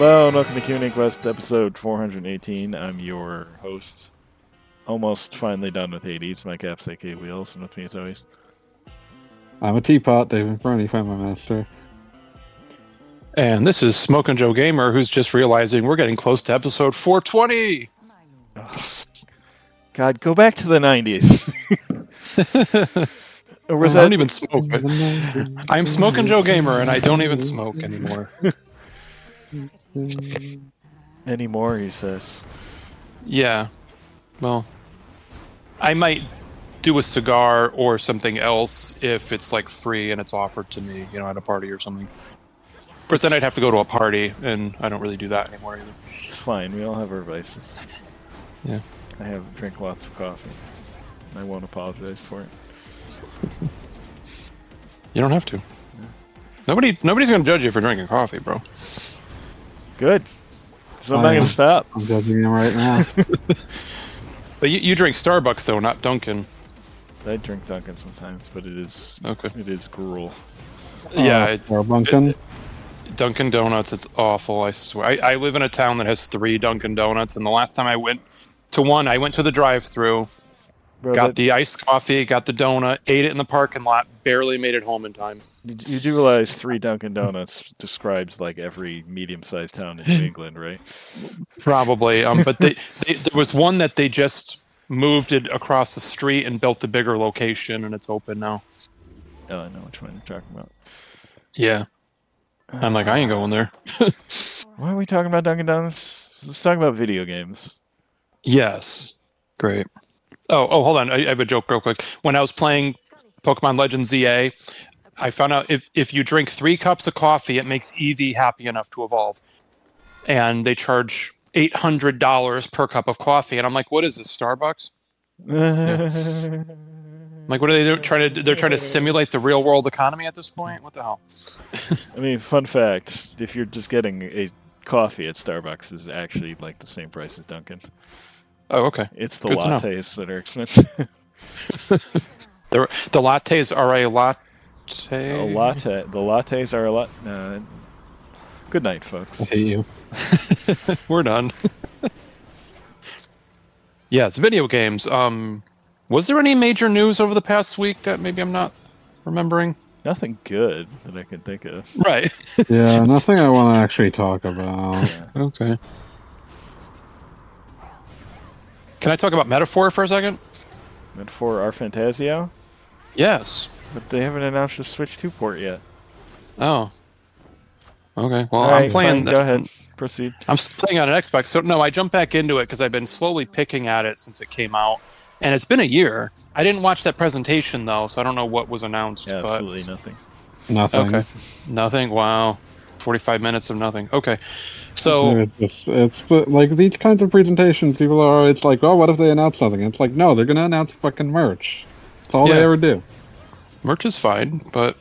Hello and welcome to Q&A Quest episode 418. I'm your host, almost finally done with Hades, my caps aka Wheels, and with me as always. I'm a teapot, David Brony, Family Master. And this is Smokin' Joe Gamer, who's just realizing we're getting close to episode 420. God, go back to the 90s. Or was I that don't even smoke. I'm Smokin' Joe Gamer, and I don't even smoke anymore. anymore, he says. Yeah. Well, I might do a cigar or something else if it's like free and it's offered to me, at a party or something. But then I'd have to go to a party, and I don't really do that anymore either. It's fine, we all have our vices. Yeah. I drink lots of coffee. I won't apologize for it. You don't have to. Nobody's going to judge you for drinking coffee, bro. Good. So I'm not going to stop. I'm judging him right now. But you drink Starbucks, though, not Dunkin'. I drink Dunkin' sometimes, but it is gruel. Yeah. Dunkin' Donuts, it's awful, I swear. I live in a town that has 3 Dunkin' Donuts, and the last time I went to one, I went to the drive-thru, got the iced coffee, got the donut, ate it in the parking lot, barely made it home in time. You do realize 3 Dunkin' Donuts describes like every medium-sized town in New England, right? Probably. But there was one that they just moved it across the street and built a bigger location, and it's open now. Oh, I know which one you're talking about. Yeah. I'm like, I ain't going there. Why are we talking about Dunkin' Donuts? Let's talk about video games. Yes. Great. Oh, hold on. I have a joke real quick. When I was playing Pokemon Legends ZA, I found out if you drink 3 cups of coffee, it makes Eevee happy enough to evolve. And they charge $800 per cup of coffee. And I'm like, what is this, Starbucks? Yeah. Like, what are they doing? They're trying to simulate the real world economy at this point? What the hell? I mean, fun fact, if you're just getting a coffee at Starbucks, is actually like the same price as Dunkin'. Oh, okay. It's the Good lattes that are expensive. The lattes are a latte. The lattes are a lot. Good night, folks. I hate you. We're done. Yeah, it's video games. Was there any major news over the past week that maybe I'm not remembering? Nothing good that I can think of. Right. Yeah, nothing I want to actually talk about. Yeah. Okay. Can I talk about Metaphor for a second? Metaphor R Fantasio? Yes. But they haven't announced the Switch 2 port yet. Oh. Okay. Well, All right, I'm playing. Fine, go ahead. Proceed. I'm playing on an Xbox. So no, I jumped back into it because I've been slowly picking at it since it came out, and it's been a year. I didn't watch that presentation though, so I don't know what was announced. Yeah, but... absolutely nothing. Nothing. Okay. Nothing. Wow. 45 minutes of nothing. Okay. So it's like these kinds of presentations. People are always like, "Oh, what if they announce something?" It's like, no, they're gonna announce fucking merch. That's all they ever do. Merch is fine, but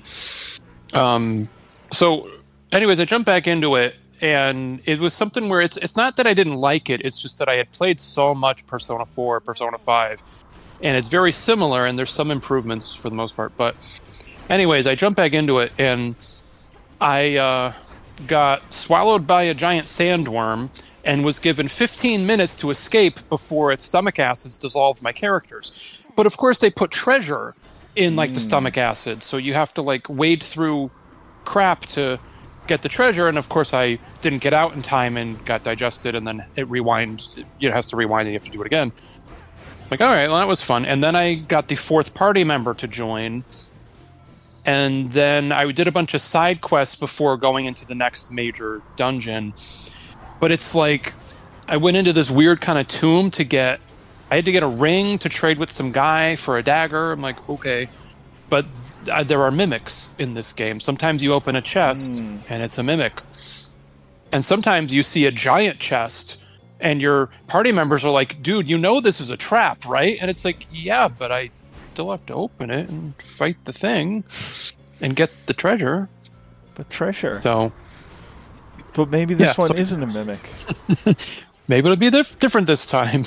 so anyways, I jumped back into it, and it was something where it's not that I didn't like it, it's just that I had played so much Persona 4, Persona 5, and it's very similar, and there's some improvements for the most part. But anyways, I jumped back into it, and I got swallowed by a giant sandworm and was given 15 minutes to escape before its stomach acids dissolved my characters. But of course, they put treasure in like the stomach acid, so you have to like wade through crap to get the treasure. And of course, I didn't get out in time and got digested, and then it rewinds. It has to rewind, and you have to do it again. Like, all right, well, that was fun. And then I got the 4th party member to join. And then I did a bunch of side quests before going into the next major dungeon. But it's like, I went into this weird kind of tomb I had to get a ring to trade with some guy for a dagger. I'm like, okay. But there are mimics in this game. Sometimes you open a chest and it's a mimic. And sometimes you see a giant chest and your party members are like, dude, you know this is a trap, right? And it's like, yeah, but I still have to open it and fight the thing and get the treasure. But treasure. So, but maybe this one isn't a mimic. Maybe it'll be different this time.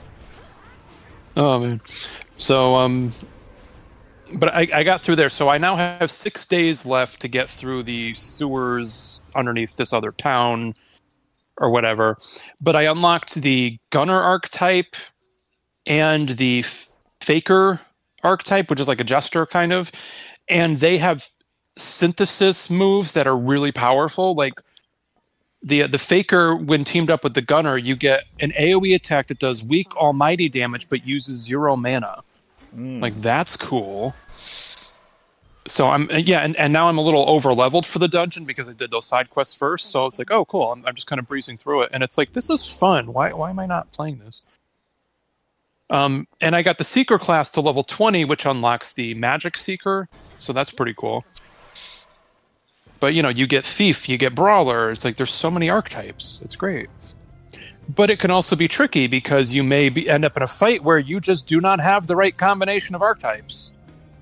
Oh man. So but I got through there. So I now have 6 days left to get through the sewers underneath this other town or whatever. But I unlocked the gunner archetype and the faker archetype, which is like a jester kind of, and they have synthesis moves that are really powerful. Like the faker, when teamed up with the gunner, you get an AoE attack that does weak almighty damage but uses 0 mana. Like, that's cool. So and now I'm a little over leveled for the dungeon because I did those side quests first. So it's like, oh, cool. I'm just kind of breezing through it, and it's like, this is fun. Why am I not playing this? And I got the Seeker class to level 20, which unlocks the Magic Seeker. So that's pretty cool. But, you get Thief, you get Brawler. It's like, there's so many archetypes. It's great. But it can also be tricky because you may end up in a fight where you just do not have the right combination of archetypes.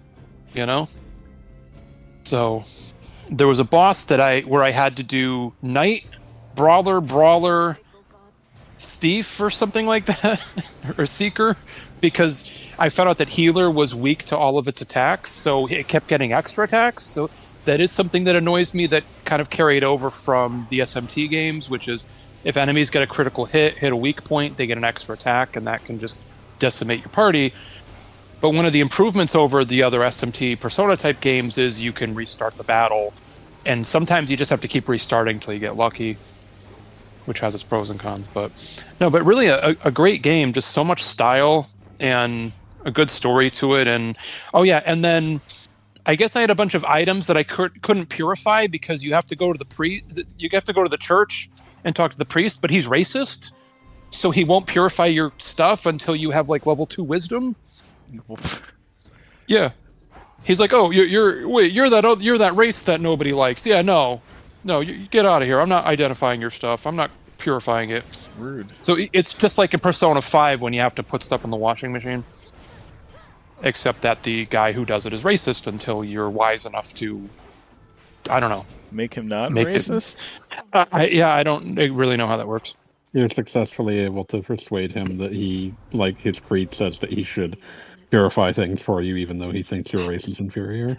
So there was a boss where I had to do Knight, Brawler, Thief or something like that, or Seeker, because I found out that Healer was weak to all of its attacks, so it kept getting extra attacks. So that is something that annoys me, that kind of carried over from the SMT games, which is if enemies get a critical hit a weak point, they get an extra attack, and that can just decimate your party. But one of the improvements over the other SMT Persona type games is you can restart the battle, and sometimes you just have to keep restarting until you get lucky, which has its pros and cons. But really a great game, just so much style and a good story to it. And and then I guess I had a bunch of items that I couldn't purify because you have to go to the church and talk to the priest, but he's racist, so he won't purify your stuff until you have like level 2 wisdom. Yeah, he's like, oh, you're that race that nobody likes. Yeah, no, you get out of here. I'm not identifying your stuff. I'm not purifying it. Rude. So it's just like in Persona 5 when you have to put stuff in the washing machine, except that the guy who does it is racist until you're wise enough to, I don't know, make him not racist. I don't really know how that works. You're successfully able to persuade him that he, like his creed says, that he should purify things for you, even though he thinks your race is inferior.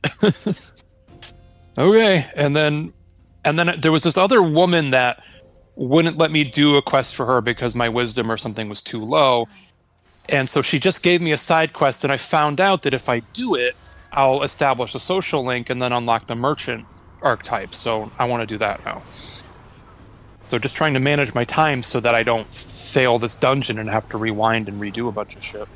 Okay, and then there was this other woman that wouldn't let me do a quest for her because my wisdom or something was too low, and so she just gave me a side quest, and I found out that if I do it, I'll establish a social link and then unlock the merchant archetype. So I want to do that now. So just trying to manage my time so that I don't fail this dungeon and have to rewind and redo a bunch of shit.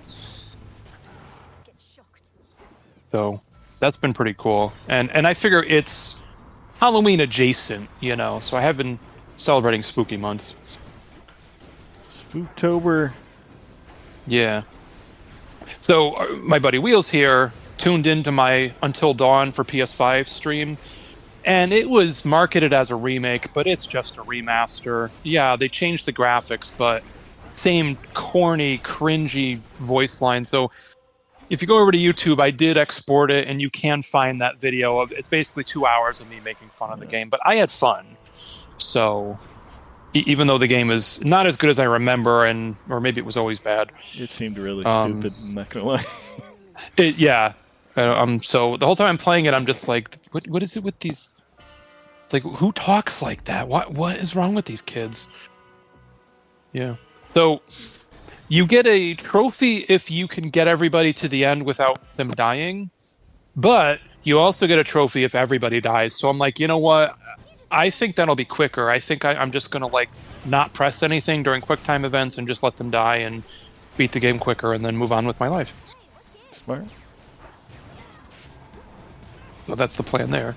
So that's been pretty cool. And I figure it's Halloween adjacent, so I have been celebrating Spooky Month. Spooktober. Yeah. So my buddy Wheels here tuned into my Until Dawn for PS5 stream, and it was marketed as a remake, but it's just a remaster. Yeah, they changed the graphics, but same corny, cringy voice line. So if you go over to YouTube, I did export it, and you can find that video of it's basically 2 hours of me making fun of the game. But I had fun. So even though the game is not as good as I remember, or maybe it was always bad. It seemed really stupid, I'm not gonna lie. Yeah. So the whole time I'm playing it, I'm just like, what is it with these? It's like, who talks like that? What is wrong with these kids? Yeah. So you get a trophy if you can get everybody to the end without them dying, but you also get a trophy if everybody dies. So I'm like, you know what? I think that'll be quicker. I think I'm just gonna not press anything during QuickTime events and just let them die and beat the game quicker and then move on with my life. Smart. So that's the plan there.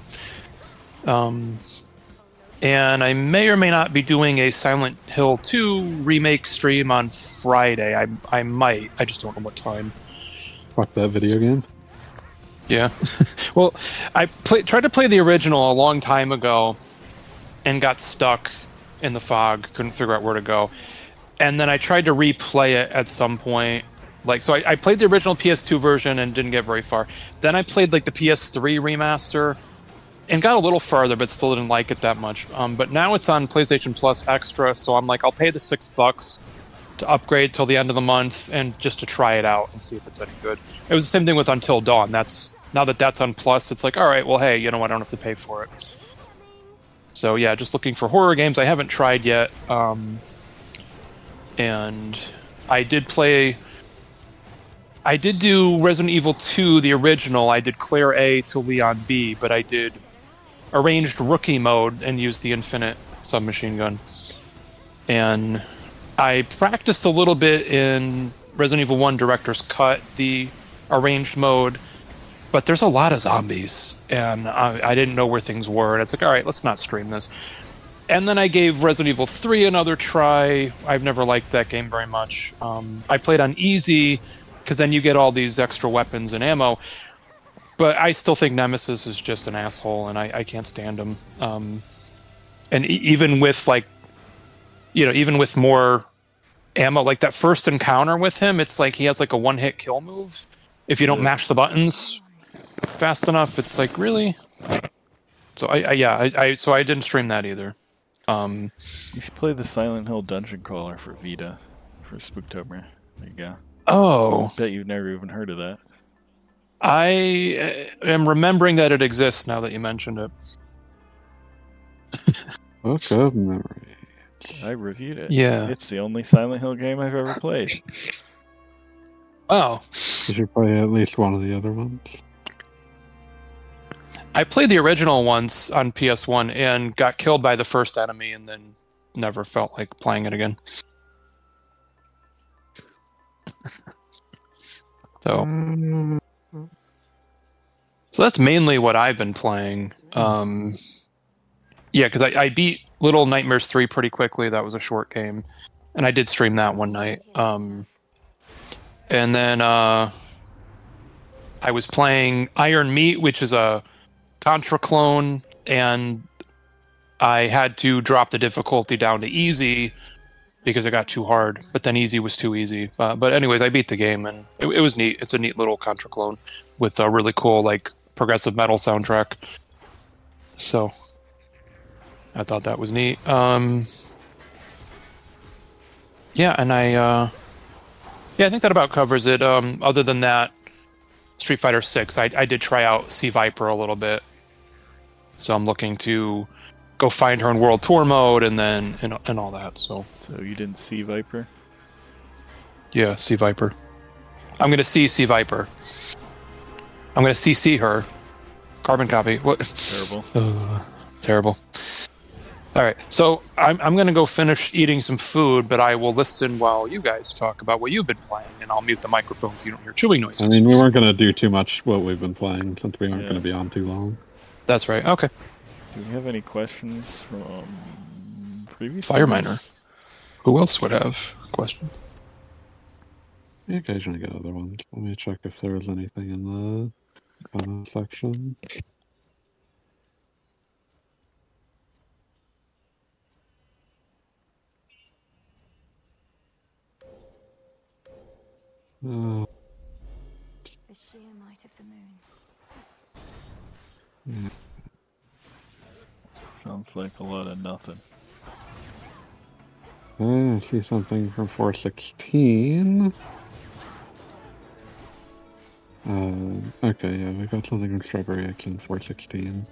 And I may or may not be doing a Silent Hill 2 remake stream on Friday. I might. I just don't know what time. Fuck that video game. Yeah. Well, I tried to play the original a long time ago and got stuck in the fog. Couldn't figure out where to go. And then I tried to replay it at some point. So I played the original PS2 version and didn't get very far. Then I played the PS3 remaster and got a little farther, but still didn't like it that much. But now it's on PlayStation Plus Extra, so I'm like, I'll pay the $6 to upgrade till the end of the month and just to try it out and see if it's any good. It was the same thing with Until Dawn. Now that that's on Plus, it's like, all right, well, hey, I don't have to pay for it. So yeah, just looking for horror games. I haven't tried yet, and I did do Resident Evil 2, the original. I did Claire A to Leon B, but I did arranged rookie mode and used the infinite submachine gun. And I practiced a little bit in Resident Evil 1 Director's Cut, the arranged mode, but there's a lot of zombies, and I didn't know where things were, and it's like, all right, let's not stream this. And then I gave Resident Evil 3 another try. I've never liked that game very much. I played on easy, because then you get all these extra weapons and ammo, but I still think Nemesis is just an asshole, and I can't stand him. And even with, like, you know, even with more ammo, like that first encounter with him, it's like he has like a one-hit kill move. If you don't mash the buttons fast enough, it's like, really? So so I didn't stream that either. You should play the Silent Hill Dungeon Crawler for Vita for Spooktober. There you go. Oh, Bet you've never even heard of that. I am remembering that it exists now that you mentioned it. Book of memory. I reviewed it. Yeah. It's the only Silent Hill game I've ever played. Oh. Did you play at least one of the other ones? I played the original once on PS1 and got killed by the first enemy and then never felt like playing it again. So that's mainly what I've been playing. Yeah, because I beat Little Nightmares 3 pretty quickly. That was a short game. And I did stream that one night. And then I was playing Iron Meat, which is a Contra clone, and I had to drop the difficulty down to easy because it got too hard. But then easy was too easy. But anyways, I beat the game, and it was neat. It's a neat little Contra clone with a really cool, like, progressive metal soundtrack. So I thought that was neat. Yeah, and I think that about covers it. Other than that, Street Fighter 6, I did try out C Viper a little bit. So I'm looking to go find her in World Tour mode and then and all that. So you didn't see Viper? Yeah, C Viper. I'm gonna see C Viper. I'm gonna CC her. Carbon copy. What? Terrible. Terrible. All right, so I'm going to go finish eating some food, but I will listen while you guys talk about what you've been playing, and I'll mute the microphone so you don't hear chewing noises. I mean, we weren't going to do too much what we've been playing since we aren't going to be on too long. That's right. Okay. Do we have any questions from previous Fireminer. Who else would have questions? We occasionally get other ones. Let me check if there was anything in the comment section. The sheer might of the moon. Sounds like a lot of nothing. I see something from 416. Okay, yeah, we got something from Strawberry X in 416.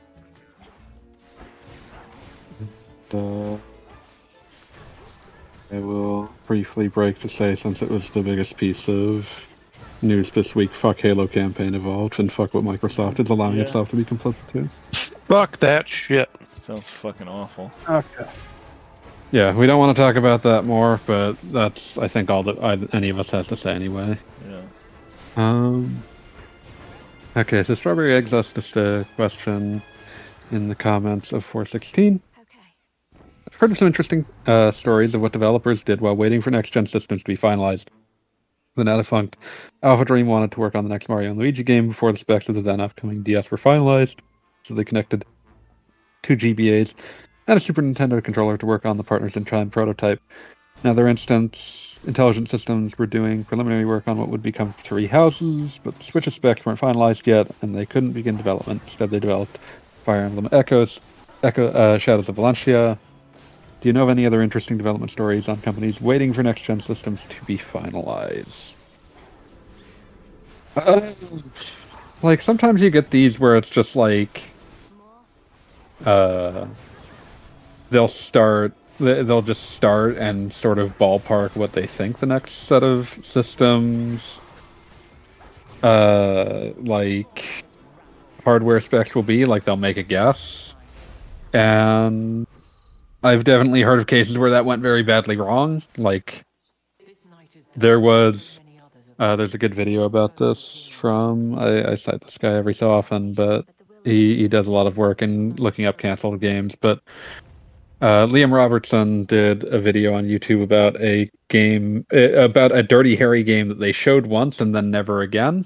I will briefly break to say, since it was the biggest piece of news this week, fuck Halo campaign evolved, and fuck what Microsoft is allowing itself to be complicit to. Fuck that shit. Sounds fucking awful. Okay. Yeah, we don't want to talk about that more, but that's, I think, all that any of us has to say anyway. Yeah. Okay, so Strawberry Eggs asked us a question in the comments of 416. I've heard of some interesting stories of what developers did while waiting for next-gen systems to be finalized. The now-defunct Alpha Dream wanted to work on the next Mario & Luigi game before the specs of the then upcoming DS were finalized, so they connected 2 GBAs and a Super Nintendo controller to work on the Partners in Time prototype. Now, their Intelligent Systems were doing preliminary work on what would become 3 houses, but the Switch's specs weren't finalized yet, and they couldn't begin development. Instead, they developed Fire Emblem Shadows of Valencia. Do you know of any other interesting development stories on companies waiting for next-gen systems to be finalized? Like, sometimes you get these where it's just like, they'll just start and sort of ballpark what they think the next set of systems, like hardware specs will be. Like they'll make a guess, and I've definitely heard of cases where that went very badly wrong. Like there's a good video about this from I cite this guy every so often, but he does a lot of work in looking up canceled games. But Liam Robertson did a video on YouTube about a game, about a Dirty Harry game that they showed once and then never again.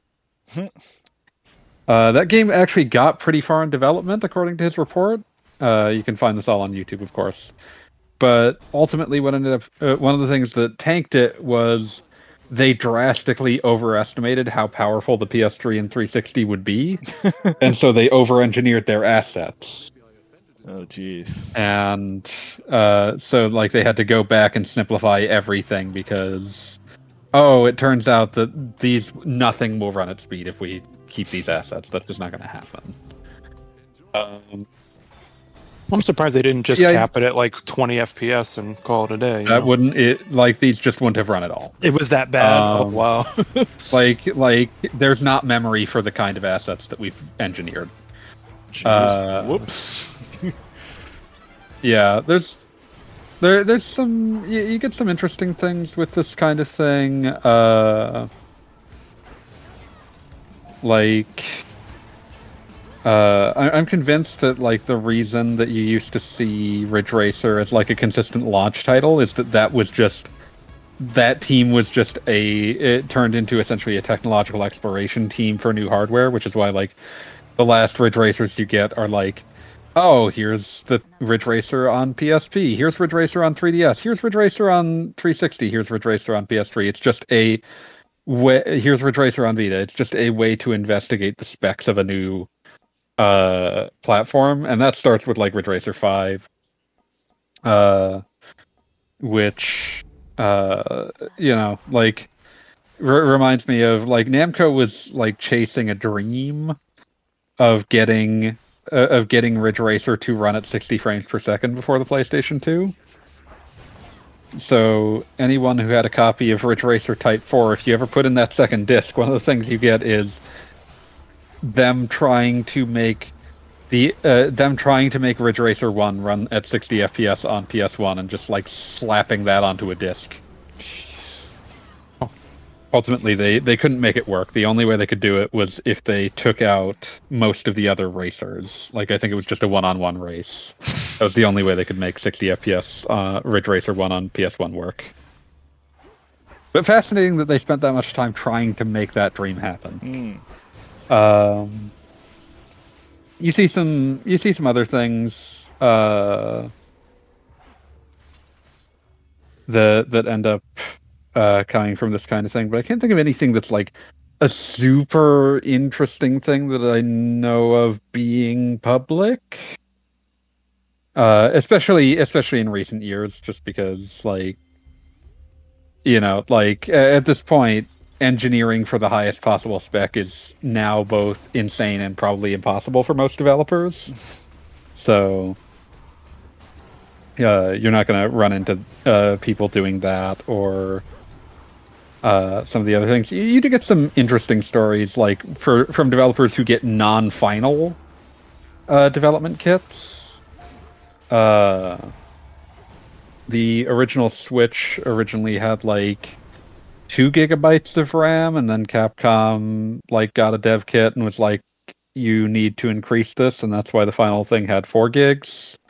That game actually got pretty far in development, according to his report. You can find this all on YouTube, of course. But ultimately, what ended up one of the things that tanked it was they drastically overestimated how powerful the PS3 and 360 would be, and so they over-engineered their assets. Oh, jeez. And so, like, they had to go back and simplify everything because, it turns out that nothing will run at speed if we keep these assets. That's just not going to happen. I'm surprised they didn't just cap it at like 20 FPS and call it a day. These just wouldn't have run at all. It was that bad. Oh wow! like there's not memory for the kind of assets that we've engineered. Whoops. Yeah, there's some you get some interesting things with this kind of thing. I'm convinced that like the reason that you used to see Ridge Racer as like a consistent launch title is that team was just it turned into essentially a technological exploration team for new hardware, which is why like the last Ridge Racers you get are like, oh, here's the Ridge Racer on PSP, here's Ridge Racer on 3DS, here's Ridge Racer on 360, here's Ridge Racer on PS3. It's just here's Ridge Racer on Vita. It's just a way to investigate the specs of a new platform, and that starts with like Ridge Racer 5, which like reminds me of like Namco was like chasing a dream of getting Ridge Racer to run at 60 frames per second before the PlayStation 2. So anyone who had a copy of Ridge Racer Type 4, if you ever put in that second disc, one of the things you get is them trying to make Ridge Racer 1 run at 60 FPS on PS1 and just like slapping that onto a disc. Ultimately, they couldn't make it work. The only way they could do it was if they took out most of the other racers. Like, I think it was just a one-on-one race. That was the only way they could make 60 FPS Ridge Racer 1 on PS1 work. But fascinating that they spent that much time trying to make that dream happen. You see some other things that end up coming from this kind of thing, but I can't think of anything that's like a super interesting thing that I know of being public. Especially in recent years, just because like at this point, engineering for the highest possible spec is now both insane and probably impossible for most developers. So you're not going to run into people doing that or some of the other things. You do get some interesting stories like from developers who get non-final development kits. The original Switch originally had like 2 gigabytes of RAM, and then Capcom like got a dev kit and was like, you need to increase this, and that's why the final thing had 4 gigs.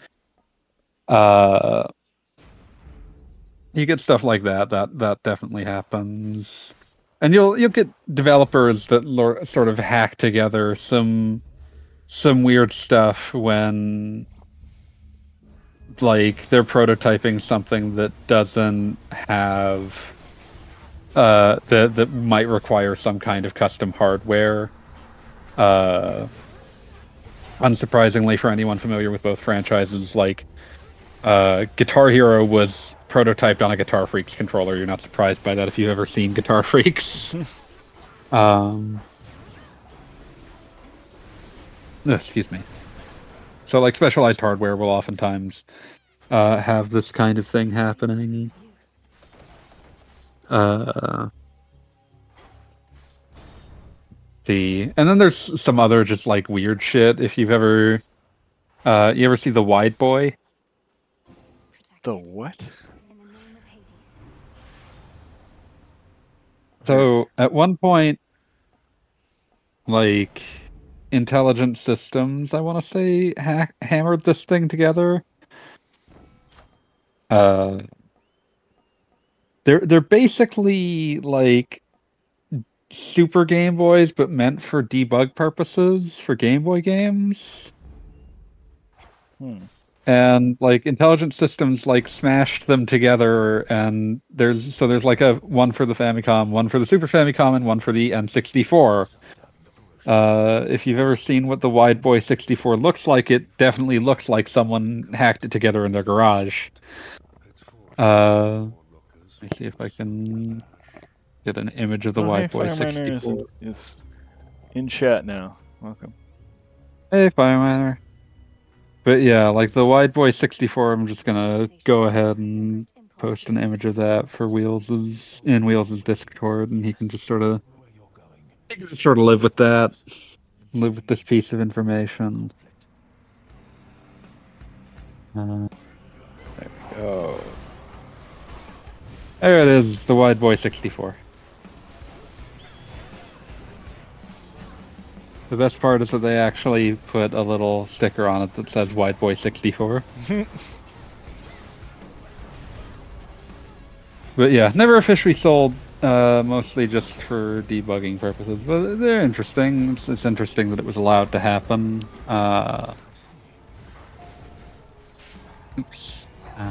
You get stuff like that definitely happens, and you'll get developers that sort of hack together some weird stuff when like they're prototyping something that doesn't have that might require some kind of custom hardware. Unsurprisingly, for anyone familiar with both franchises, like Guitar Hero was prototyped on a Guitar Freaks controller. You're not surprised by that if you've ever seen Guitar Freaks. Excuse me. So like specialized hardware will oftentimes have this kind of thing happening. And then there's some other just like weird shit. If you've ever you ever see the Wide Boy? The what? So at one point, like Intelligent Systems, I want to say, hammered this thing together. They're basically like Super Game Boys, but meant for debug purposes for Game Boy games. And like Intelligent Systems like smashed them together, and there's like a one for the Famicom, one for the Super Famicom, and one for the N64. If you've ever seen what the Wide Boy 64 looks like, it definitely looks like someone hacked it together in their garage. Let me see if I can get an image of the Wide Boy 64. It's in chat now. Welcome. Hey, Fireminer. But yeah, like the Wide Boy 64, I'm just gonna go ahead and post an image of that for Wheels' Discord, and he can just sort of live with that, live with this piece of information. There we go. There it is, the Wide Boy 64. The best part is that they actually put a little sticker on it that says Wide Boy 64. But yeah, never officially sold, mostly just for debugging purposes. But they're interesting. It's interesting that it was allowed to happen. Oops.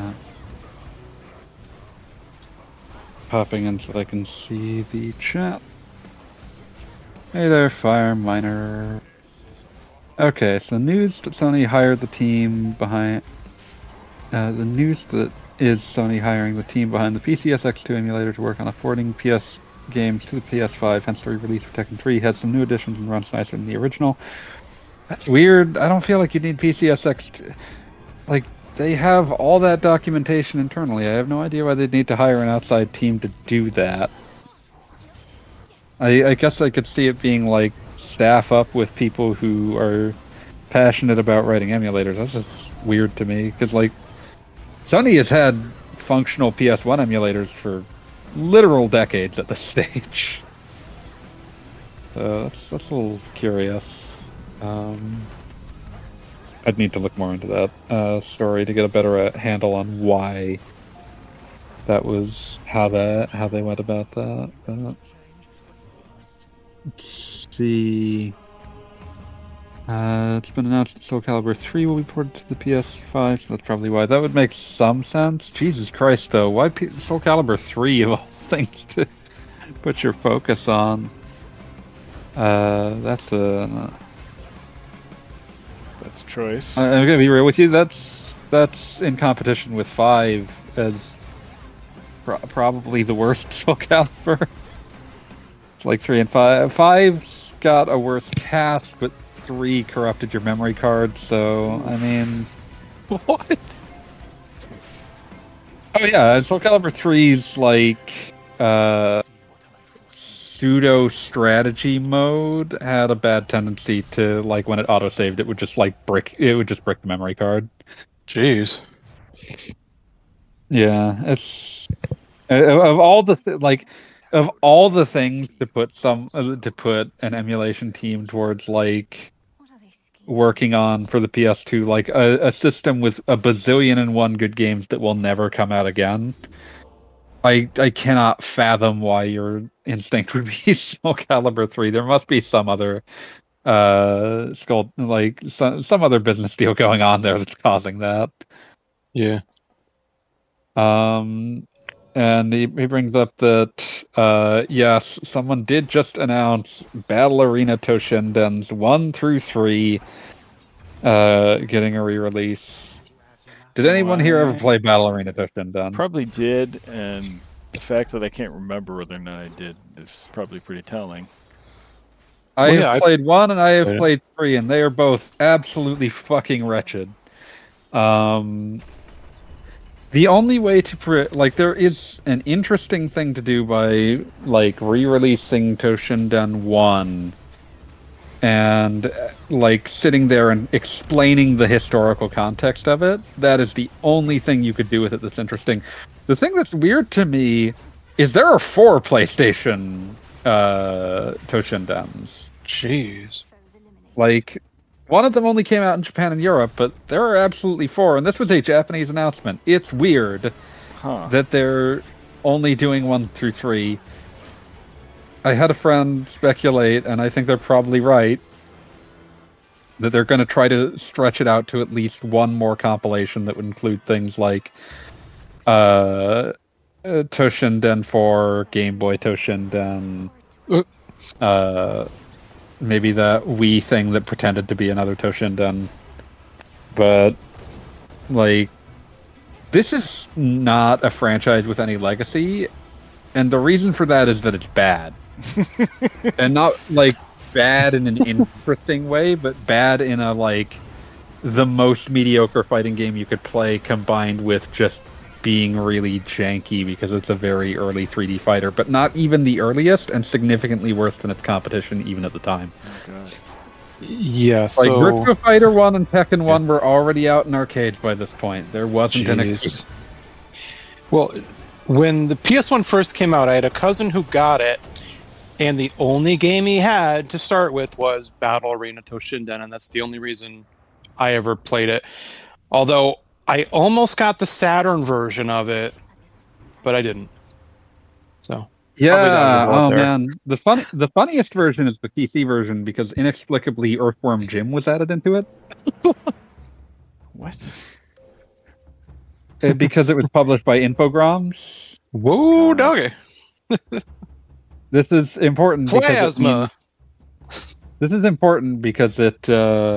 Popping in so that I can see the chat. Hey there, Fireminer. Okay, so news that Sony hired the team behind... the news that is Sony hiring the team behind the PCSX2 emulator to work on affording PS games to the PS5, hence the re-release of Tekken 3, has some new additions and runs nicer than the original. That's weird. I don't feel like you need PCSX... Like, they have all that documentation internally. I have no idea why they'd need to hire an outside team to do that. I guess I could see it being like staff up with people who are passionate about writing emulators. That's just weird to me, because like Sony has had functional PS1 emulators for literal decades at this stage. So that's a little curious. I'd need to look more into that story to get a better handle on why that was, how they went about that. But let's see. It's been announced that Soul Calibur 3 will be ported to the PS5, so that's probably why. That would make some sense. Jesus Christ, though. Why Soul Calibur 3 of all things to put your focus on? That's a choice. I'm gonna be real with you. That's in competition with 5 as probably the worst Soul Calibur. It's like 3 and 5. 5's got a worse cast, but 3 corrupted your memory card. So I mean, What? oh yeah, Soul Calibur 3's like pseudo strategy mode had a bad tendency to, like, when it autosaved, it would just brick the memory card. Jeez. Yeah, it's of all the of all the things to put an emulation team towards, like working on for the PS2, like a system with a bazillion and one good games that will never come out again. I cannot fathom why your instinct would be Soul Calibur 3. There must be some other some other business deal going on there that's causing that. Yeah. And he brings up that yes, someone did just announce Battle Arena Toshindens 1 through 3 getting a re-release. Did anyone here ever play Battle Arena Toshinden? Probably did, and the fact that I can't remember whether or not I did is probably pretty telling. I Well, have played 1 and I have played it. played 3, and they are both absolutely fucking wretched. The only way to there is an interesting thing to do by like re-releasing Toshinden 1 and like sitting there and explaining the historical context of it. That is the only thing you could do with it that's interesting. The thing that's weird to me is there are 4 PlayStation Toshindens. Jeez. Like, one of them only came out in Japan and Europe, but there are absolutely 4, and this was a Japanese announcement. It's weird that they're only doing 1 through 3. I had a friend speculate, and I think they're probably right, that they're going to try to stretch it out to at least 1 more compilation that would include things like Toshinden 4, Game Boy Toshinden, maybe that Wii thing that pretended to be another Toshinden. But, like, this is not a franchise with any legacy, and the reason for that is that it's bad. And not, like, bad in an interesting way, but bad in a, like, the most mediocre fighting game you could play combined with just being really janky because it's a very early 3D fighter, but not even the earliest, and significantly worse than its competition even at the time. Oh, God. Yeah, Like, so... Virtua Fighter 1 and Tekken 1 were already out in arcades by this point. There wasn't an excuse. Well, when the PS1 first came out, I had a cousin who got it, and the only game he had to start with was Battle Arena Toshinden, and that's the only reason I ever played it. Although I almost got the Saturn version of it, but I didn't. So Yeah, oh there. man. The funniest version is the PC version because inexplicably Earthworm Jim was added into it. What? Because it was published by Infogrames. Whoa, doggy. This is important Plasma. this is important because it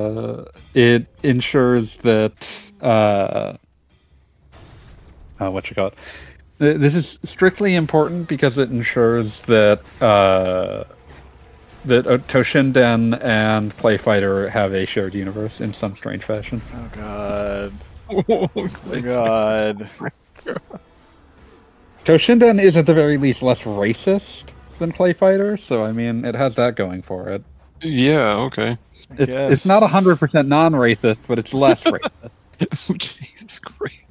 ensures that what you call it. This is strictly important because it ensures that that Toshinden and Play Fighter have a shared universe in some strange fashion. Oh, God. Oh, God. Toshinden is at the very least less racist than Play Fighter, so I mean it has that going for it. Yeah, okay. It's not 100% non-racist, but it's less racist. Jesus Christ.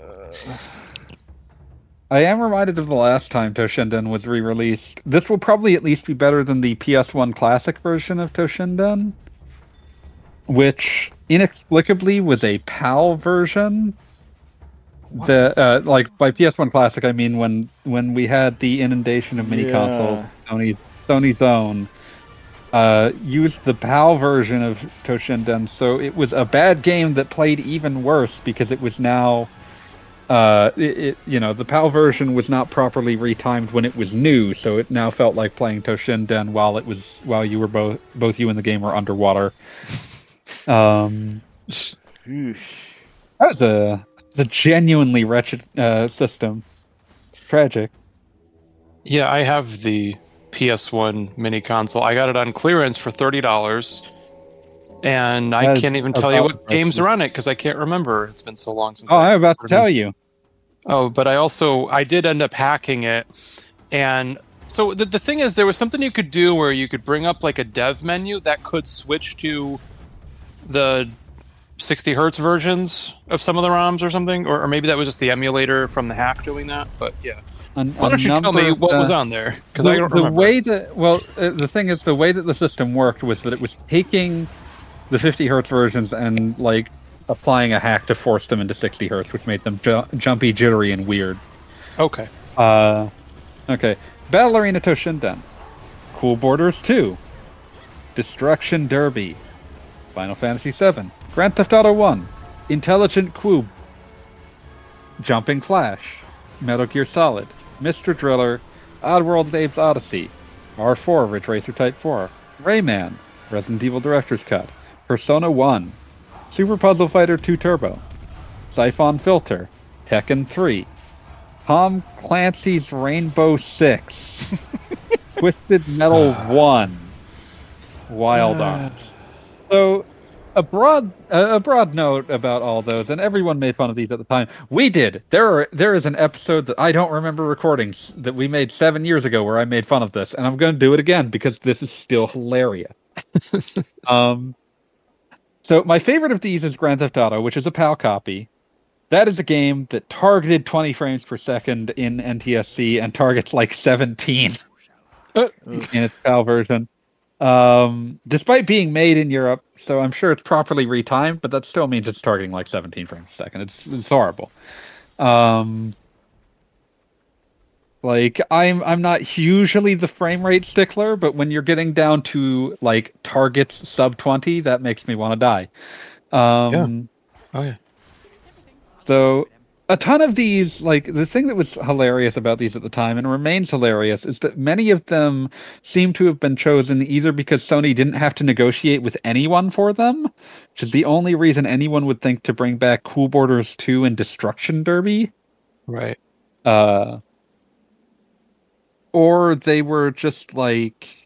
I am reminded of the last time Toshinden was re-released. This will probably at least be better than the PS1 Classic version of Toshinden, which inexplicably was a PAL version. The like by PS1 Classic, I mean when we had the inundation of mini consoles, Sony's own used the PAL version of Toshinden, so it was a bad game that played even worse because it was now the PAL version was not properly retimed when it was new, so it now felt like playing Toshinden while you were both you and the game were underwater. That was a genuinely wretched system. Tragic. Yeah, I have the PS1 mini console. I got it on clearance for $30, and I can't even tell you what games are on it because I can't remember. It's been so long since. I'm about to tell you. Oh, but I did end up hacking it, and so the thing is, there was something you could do where you could bring up like a dev menu that could switch to the 60 hertz versions of some of the ROMs or something, or maybe that was just the emulator from the hack doing that. But yeah, why don't you tell me what was on there? Because I don't remember. The thing is, the way that the system worked was that it was taking the 50 hertz versions and like applying a hack to force them into 60 hertz, which made them jumpy, jittery, and weird. Okay. Okay. Battle Arena Toshinden, Cool Borders 2, Destruction Derby, Final Fantasy VII, Grand Theft Auto 1, Intelligent Qube, Jumping Flash, Metal Gear Solid, Mr. Driller, Oddworld Dave's Odyssey, R4 Ridge Racer Type 4, Rayman, Resident Evil Director's Cut, Persona 1, Super Puzzle Fighter 2 Turbo, Siphon Filter, Tekken 3, Tom Clancy's Rainbow Six, Twisted Metal 1, Wild Arms. So, a broad note about all those, and everyone made fun of these at the time. We did. There is an episode that I don't remember recording that we made 7 years ago where I made fun of this, and I'm going to do it again because this is still hilarious. So my favorite of these is Grand Theft Auto, which is a PAL copy. That is a game that targeted 20 frames per second in NTSC and targets like 17 in its PAL version. Despite being made in Europe, so I'm sure it's properly retimed, but that still means it's targeting like 17 frames per second. It's horrible. Like I'm not usually the frame rate stickler, but when you're getting down to like targets sub 20, that makes me want to die. Yeah. Oh yeah. So a ton of these, like the thing that was hilarious about these at the time and remains hilarious is that many of them seem to have been chosen either because Sony didn't have to negotiate with anyone for them, which is the only reason anyone would think to bring back Cool Borders 2 and Destruction Derby. Right. Or they were just like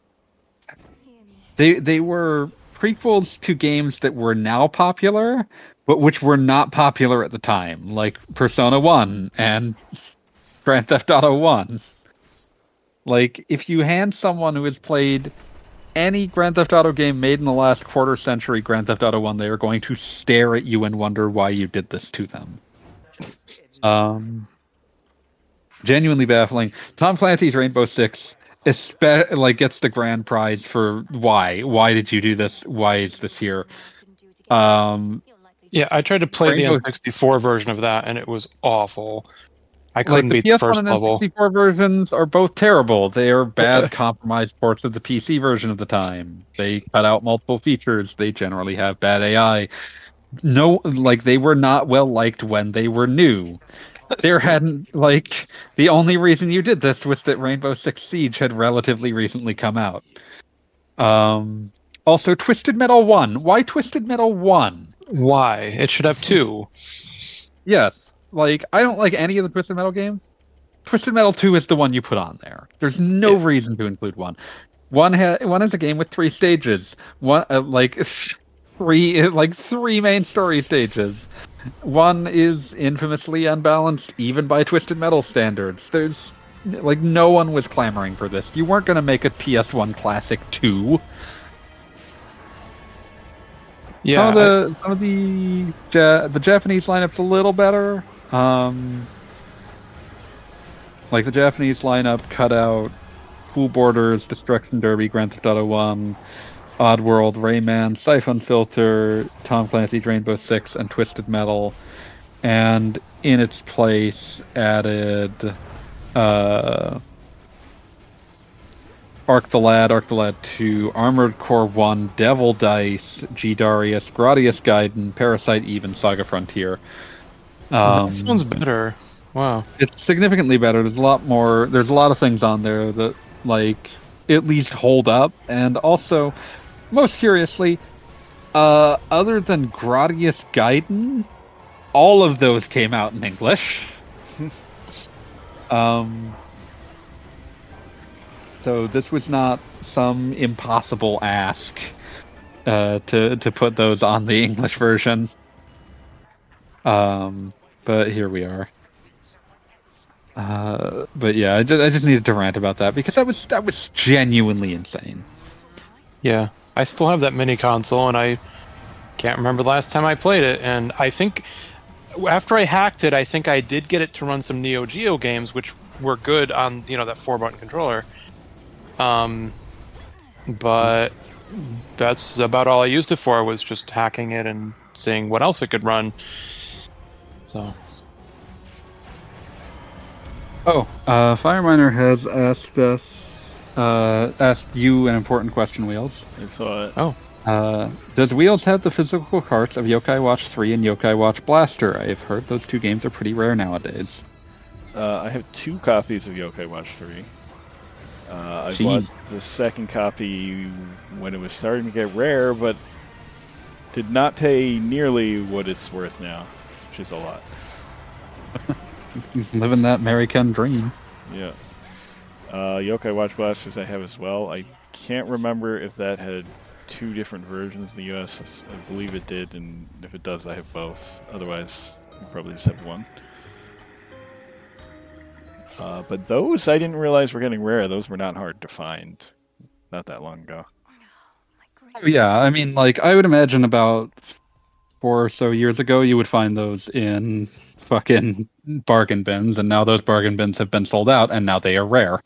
they were prequels to games that were now popular, but which were not popular at the time, like Persona 1 and Grand Theft Auto 1. Like, if you hand someone who has played any Grand Theft Auto game made in the last quarter century Grand Theft Auto 1, they are going to stare at you and wonder why you did this to them. Genuinely baffling. Tom Clancy's Rainbow Six gets the grand prize for why. Why did you do this? Why is this here? Yeah, I tried to play Rainbow... the N64 version of that, and it was awful. I couldn't beat the first level. The PS1 and N64 versions are both terrible. They are bad, compromised ports of the PC version of the time. They cut out multiple features. They generally have bad AI. They were not well liked when they were new. The only reason you did this was that Rainbow Six Siege had relatively recently come out. Also, Twisted Metal 1. Why Twisted Metal 1? Why? It should have 2. Yes. I don't like any of the Twisted Metal games. Twisted Metal 2 is the one you put on there. There's no reason to include 1. One is a game with 3 stages. Three main story stages. 1 is infamously unbalanced, even by Twisted Metal standards. There's no one was clamoring for this. You weren't going to make a PS1 classic 2. Yeah, some of the Japanese lineup's a little better. The Japanese lineup cut out Cool Borders, Destruction Derby, Grand Theft Auto 1, Oddworld, Rayman, Siphon Filter, Tom Clancy's Rainbow Six, and Twisted Metal, and in its place added Arc the Lad 2, Armored Core 1, Devil Dice, G Darius, Gradius Gaiden, Parasite Eve, and Saga Frontier. This one's better. Wow. It's significantly better. There's a lot of things on there that at least hold up, and also, most curiously, other than Gradius Gaiden, all of those came out in English. So this was not some impossible ask to put those on the English version. But here we are. But yeah, I just needed to rant about that because that was genuinely insane. Yeah, I still have that mini console, and I can't remember the last time I played it. And I think after I hacked it, I think I did get it to run some Neo Geo games, which were good on that 4-button controller. But that's about all I used it for, was just hacking it and seeing what else it could run. So. Fireminer has asked you an important question, Wheels. I saw it. Oh. Does Wheels have the physical carts of Yokai Watch 3 and Yokai Watch Blaster? I have heard those 2 games are pretty rare nowadays. I have 2 copies of Yokai Watch 3. I bought the second copy when it was starting to get rare, but did not pay nearly what it's worth now, which is a lot. Living that American dream. Yeah. Yokai Watch Blasters I have as well. I can't remember if that had 2 different versions in the US. I believe it did, and if it does, I have both. Otherwise, you probably just have one. But those, I didn't realize were getting rare. Those were not hard to find not that long ago. Yeah, I mean, like, I would imagine about 4 or so years ago, you would find those in fucking bargain bins, and now those bargain bins have been sold out, and now they are rare.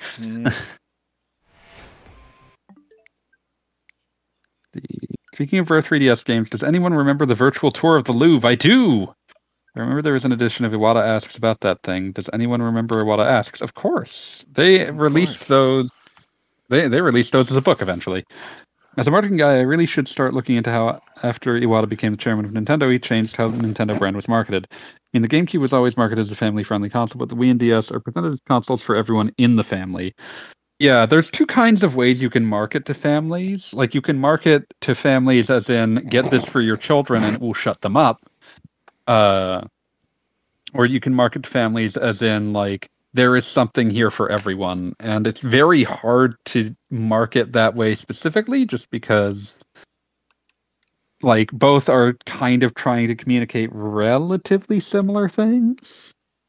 Speaking of rare 3DS games, does anyone remember the virtual tour of the Louvre? I do! I remember there was an edition of Iwata Asks about that thing. Does anyone remember Iwata Asks? Of course. They released those. They released those as a book eventually. As a marketing guy, I really should start looking into how, after Iwata became the chairman of Nintendo, he changed how the Nintendo brand was marketed. I mean, the GameCube was always marketed as a family-friendly console, but the Wii and DS are presented as consoles for everyone in the family. Yeah, there's 2 kinds of ways you can market to families. Like, you can market to families as in, get this for your children and it will shut them up. Or you can market to families as in, like, there is something here for everyone. And it's very hard to market that way specifically, just because, like, both are kind of trying to communicate relatively similar things.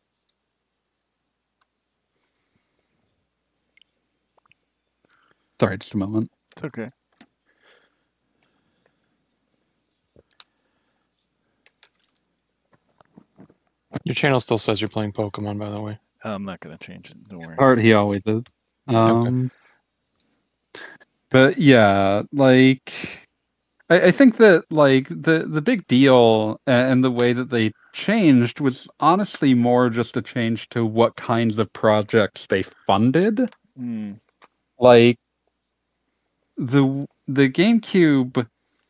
Sorry, just a moment. It's okay. Your channel still says you're playing Pokemon, by the way. I'm not going to change it. Don't worry. Art, he always is. Okay. But yeah, like, I think that, like, the big deal and the way that they changed was honestly more just a change to what kinds of projects they funded. Like, the GameCube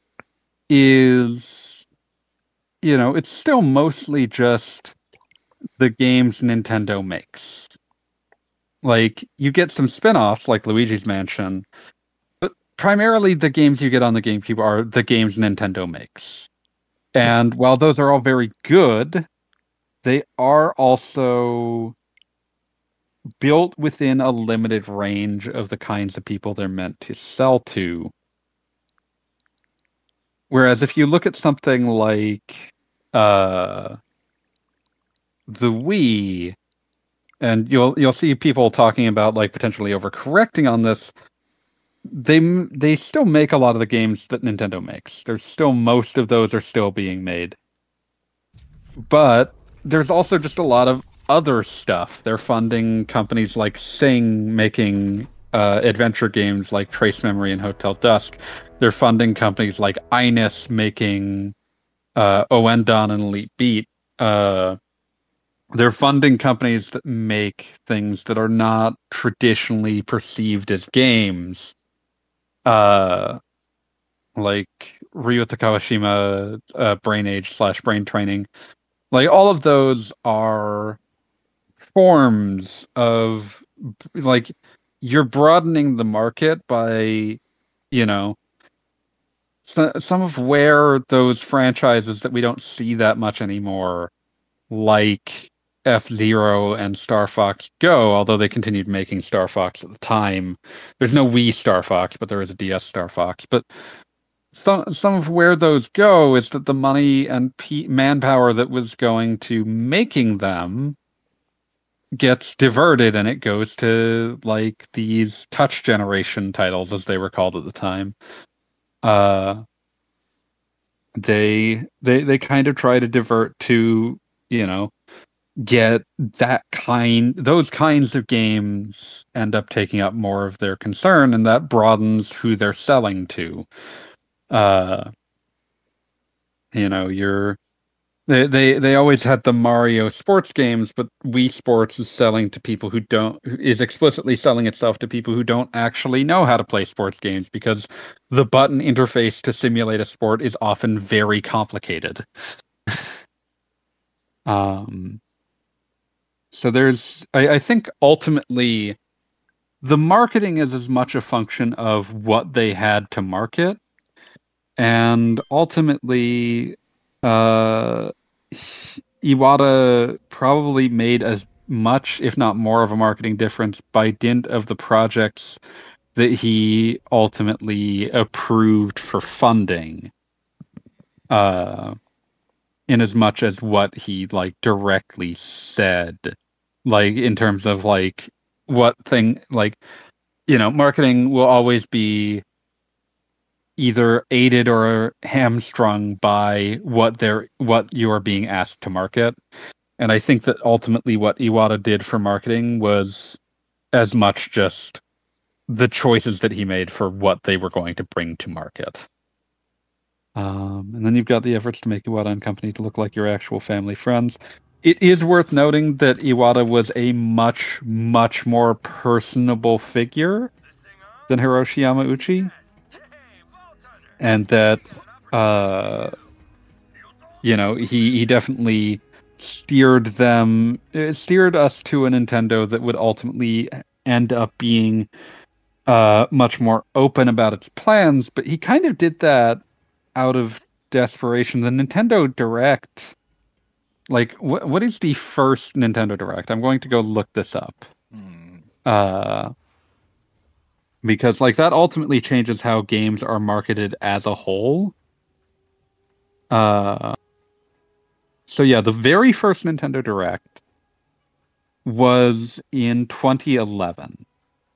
is, you know, it's still mostly just the games Nintendo makes. Like, you get some spin-offs like Luigi's Mansion, but primarily the games you get on the GameCube are the games Nintendo makes. And while those are all very good, they are also built within a limited range of the kinds of people they're meant to sell to. Whereas if you look at something like the Wii, and you'll see people talking about, like, potentially overcorrecting on this, they still make a lot of the games that Nintendo makes. There's still, most of those are still being made. But there's also just a lot of other stuff. They're funding companies like Sing making adventure games like Trace Memory and Hotel Dusk. They're funding companies like Inus making Oendan and Elite Beat. They're funding companies that make things that are not traditionally perceived as games. Like Ryuta Kawashima, Brain Age / Brain Training. Like, all of those are forms of, like, you're broadening the market by, you know, some of where those franchises that we don't see that much anymore, like F-Zero and Star Fox go, although they continued making Star Fox at the time. There's no Wii Star Fox, but there is a DS Star Fox. But some of where those go is that the money and manpower that was going to making them gets diverted, and it goes to, like, these touch generation titles, as they were called at the time. They kind of try to divert to, you know, get those kinds of games end up taking up more of their concern, and that broadens who they're selling to. You know, they always had the Mario sports games, but Wii Sports is selling to people is explicitly selling itself to people who don't actually know how to play sports games, because the button interface to simulate a sport is often very complicated. So I think ultimately the marketing is as much a function of what they had to market, and ultimately Iwata probably made as much, if not more, of a marketing difference by dint of the projects that he ultimately approved for funding. In as much as what he like directly said, like in terms of like what thing, like, you know, marketing will always be either aided or hamstrung by what you're being asked to market. And I think that ultimately what Iwata did for marketing was as much just the choices that he made for what they were going to bring to market. And then you've got the efforts to make Iwata and company to look like your actual family friends. It is worth noting that Iwata was a much, much more personable figure than Hiroshi Yamauchi. And that, you know, he definitely steered us to a Nintendo that would ultimately end up being much more open about its plans, but he kind of did that out of desperation. The Nintendo Direct, like, what is the first Nintendo Direct? I'm going to go look this up. Because, like, that ultimately changes how games are marketed as a whole. So yeah, the very first Nintendo Direct was in 2011.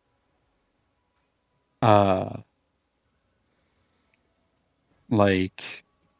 Let's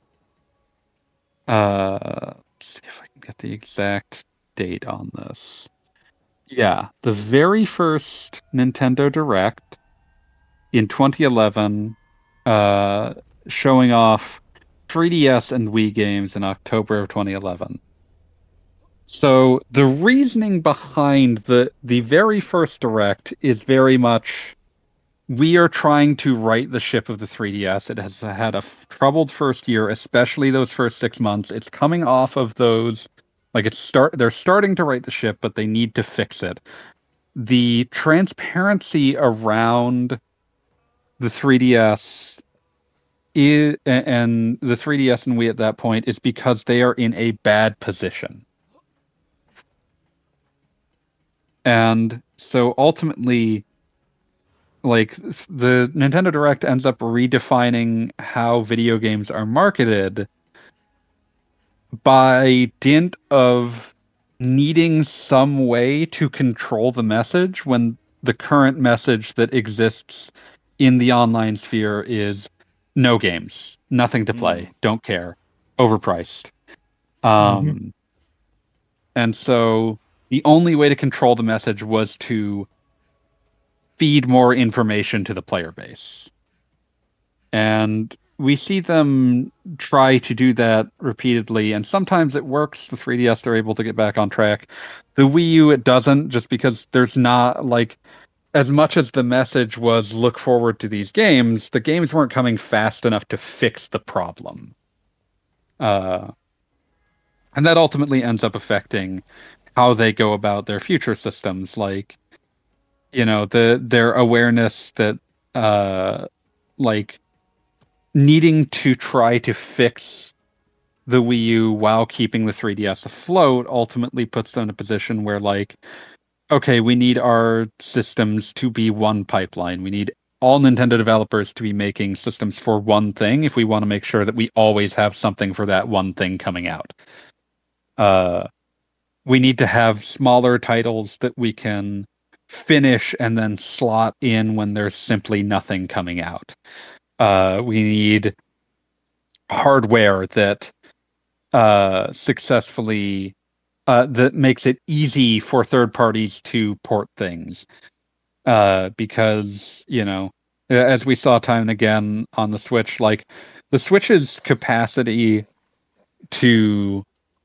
see if I can get the exact date on this. Yeah, the very first Nintendo Direct in 2011, showing off 3DS and Wii games in October of 2011. So the reasoning behind the very first Direct is very much, we are trying to right the ship of the 3DS. It has had a troubled first year, especially those first 6 months. It's coming off of those, like they're starting to right the ship, but they need to fix it. The transparency around the 3DS and the 3DS and Wii at that point is because they are in a bad position. And so ultimately, like, the Nintendo Direct ends up redefining how video games are marketed by dint of needing some way to control the message when the current message that exists in the online sphere is no games, nothing to play, don't care, overpriced. And so the only way to control the message was to feed more information to the player base. And we see them try to do that repeatedly, and sometimes it works. The 3DS, they're able to get back on track. The Wii U, it doesn't, just because there's not, like, as much as the message was look forward to these games, the games weren't coming fast enough to fix the problem. And that ultimately ends up affecting how they go about their future systems, like, you know, their awareness that like needing to try to fix the Wii U while keeping the 3DS afloat ultimately puts them in a position where, like, okay, we need our systems to be one pipeline. We need all Nintendo developers to be making systems for one thing if we want to make sure that we always have something for that one thing coming out. We need to have smaller titles that we can finish and then slot in when there's simply nothing coming out. We need hardware that successfully that makes it easy for third parties to port things. Because, you know, as we saw time and again on the Switch, like, the Switch's capacity to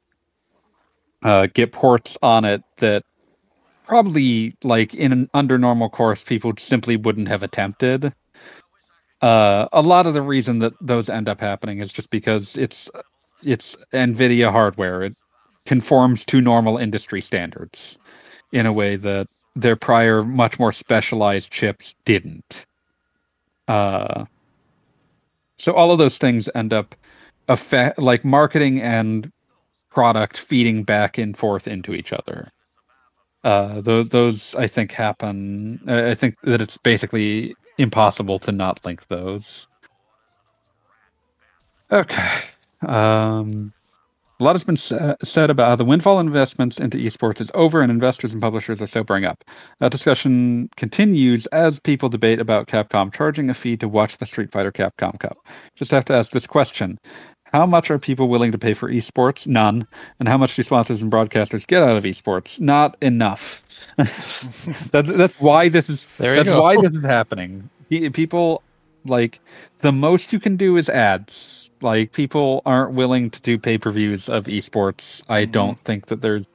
get ports on it that probably, like, under normal course, people simply wouldn't have attempted. A lot of the reason that those end up happening is just because it's NVIDIA hardware. It conforms to normal industry standards in a way that their prior, much more specialized chips didn't. So all of those things end up like marketing and product feeding back and forth into each other. Those I think happen. I think that it's basically impossible to not link those. Okay. A lot has been said about how the windfall investments into esports is over and investors and publishers are sobering up. That discussion continues as people debate about Capcom charging a fee to watch the Street Fighter Capcom Cup. Just have to ask this question. How much are people willing to pay for esports? None. And how much do sponsors and broadcasters get out of esports? Not enough. That's why this is why this is happening. People, like, the most you can do is ads. Like, people aren't willing to do pay-per-views of esports. I don't think that there's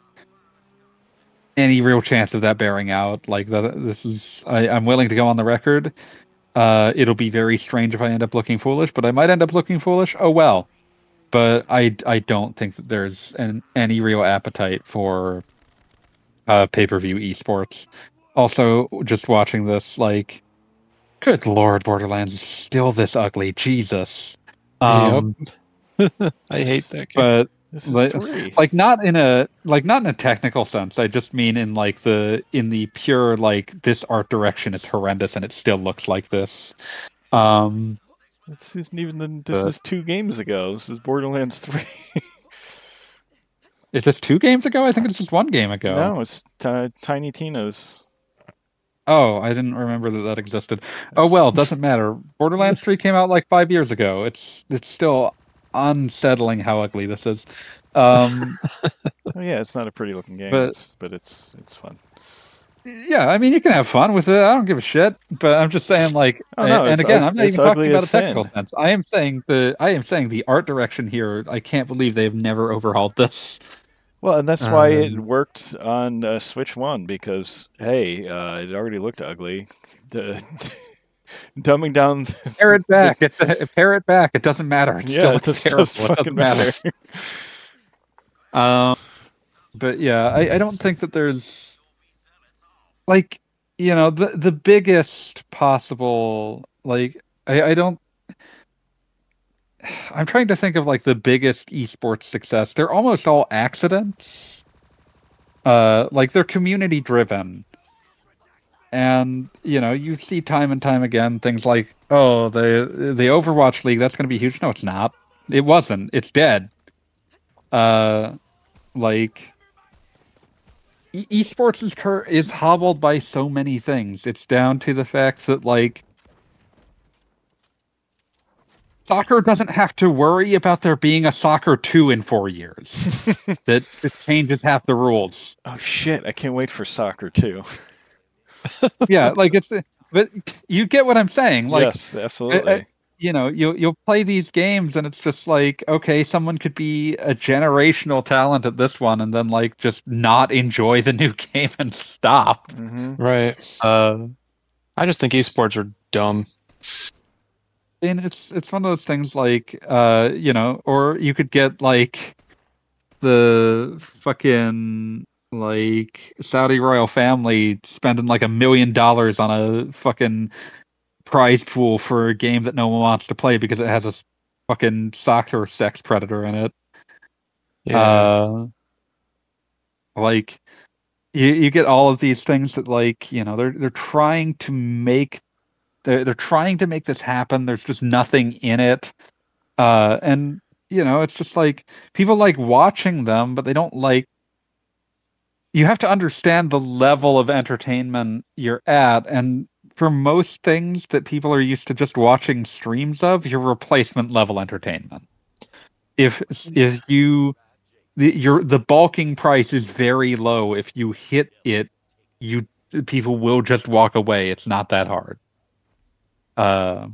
any real chance of that bearing out. Like, I'm willing to go on the record. It'll be very strange if I end up looking foolish, but I might end up looking foolish. Oh well. But I don't think that there's any real appetite for pay-per-view esports. Also, just watching this, like, good lord, Borderlands is still this ugly. Jesus. Yep. I hate that game. But This is 3. like not in a technical sense. I just mean in the pure, like, this art direction is horrendous and it still looks like this. This isn't even this is 2 games ago. This is Borderlands 3. Is this 2 games ago? I think it's just 1 game ago. No, it's Tiny Tina's. Oh, I didn't remember that existed. Oh well, doesn't matter. Borderlands 3 came out like 5 years ago. It's still unsettling how ugly this is. Oh yeah, it's not a pretty looking game, but it's fun. Yeah, I mean, you can have fun with it. I don't give a shit. But I'm just saying, like, and again, I'm not even talking about a technical sense. I am saying the art direction here. I can't believe they've never overhauled this. Well, and that's why it worked on Switch 1, because, hey, it already looked ugly. Dumbing down... Pare it back. Pare it back. It doesn't matter. It's yeah, still it doesn't fucking matter. But yeah, I don't think that there's, like, you know, the biggest possible, like, I don't... I'm trying to think of, like, the biggest esports success. They're almost all accidents. Like, they're community driven. And, you know, you see time and time again things like, oh, the Overwatch League, that's going to be huge. No, it's not. It wasn't. It's dead. Like, esports is hobbled by so many things. It's down to the fact that, like, soccer doesn't have to worry about there being a soccer 2 in 4 years. That changes half the rules. Oh shit! I can't wait for soccer 2. Yeah, like, but you get what I'm saying. Like, yes, absolutely. You know, you'll play these games and it's just like, okay, someone could be a generational talent at this one and then, like, just not enjoy the new game and stop. Mm-hmm. Right. I just think esports are dumb. And it's one of those things, like, you know, or you could get, like, the fucking, like, Saudi royal family spending like $1 million on a fucking prize pool for a game that no one wants to play because it has a fucking soccer sex predator in it. Yeah. Like, you get all of these things that, like, you know, they're trying to make they're trying to make this happen. There's just nothing in it, and, you know, it's just like people like watching them, but they don't like. You have to understand the level of entertainment you're at, and for most things that people are used to just watching streams of, you're replacement level entertainment. If you the bulking price is very low, if you hit it, people will just walk away. It's not that hard. So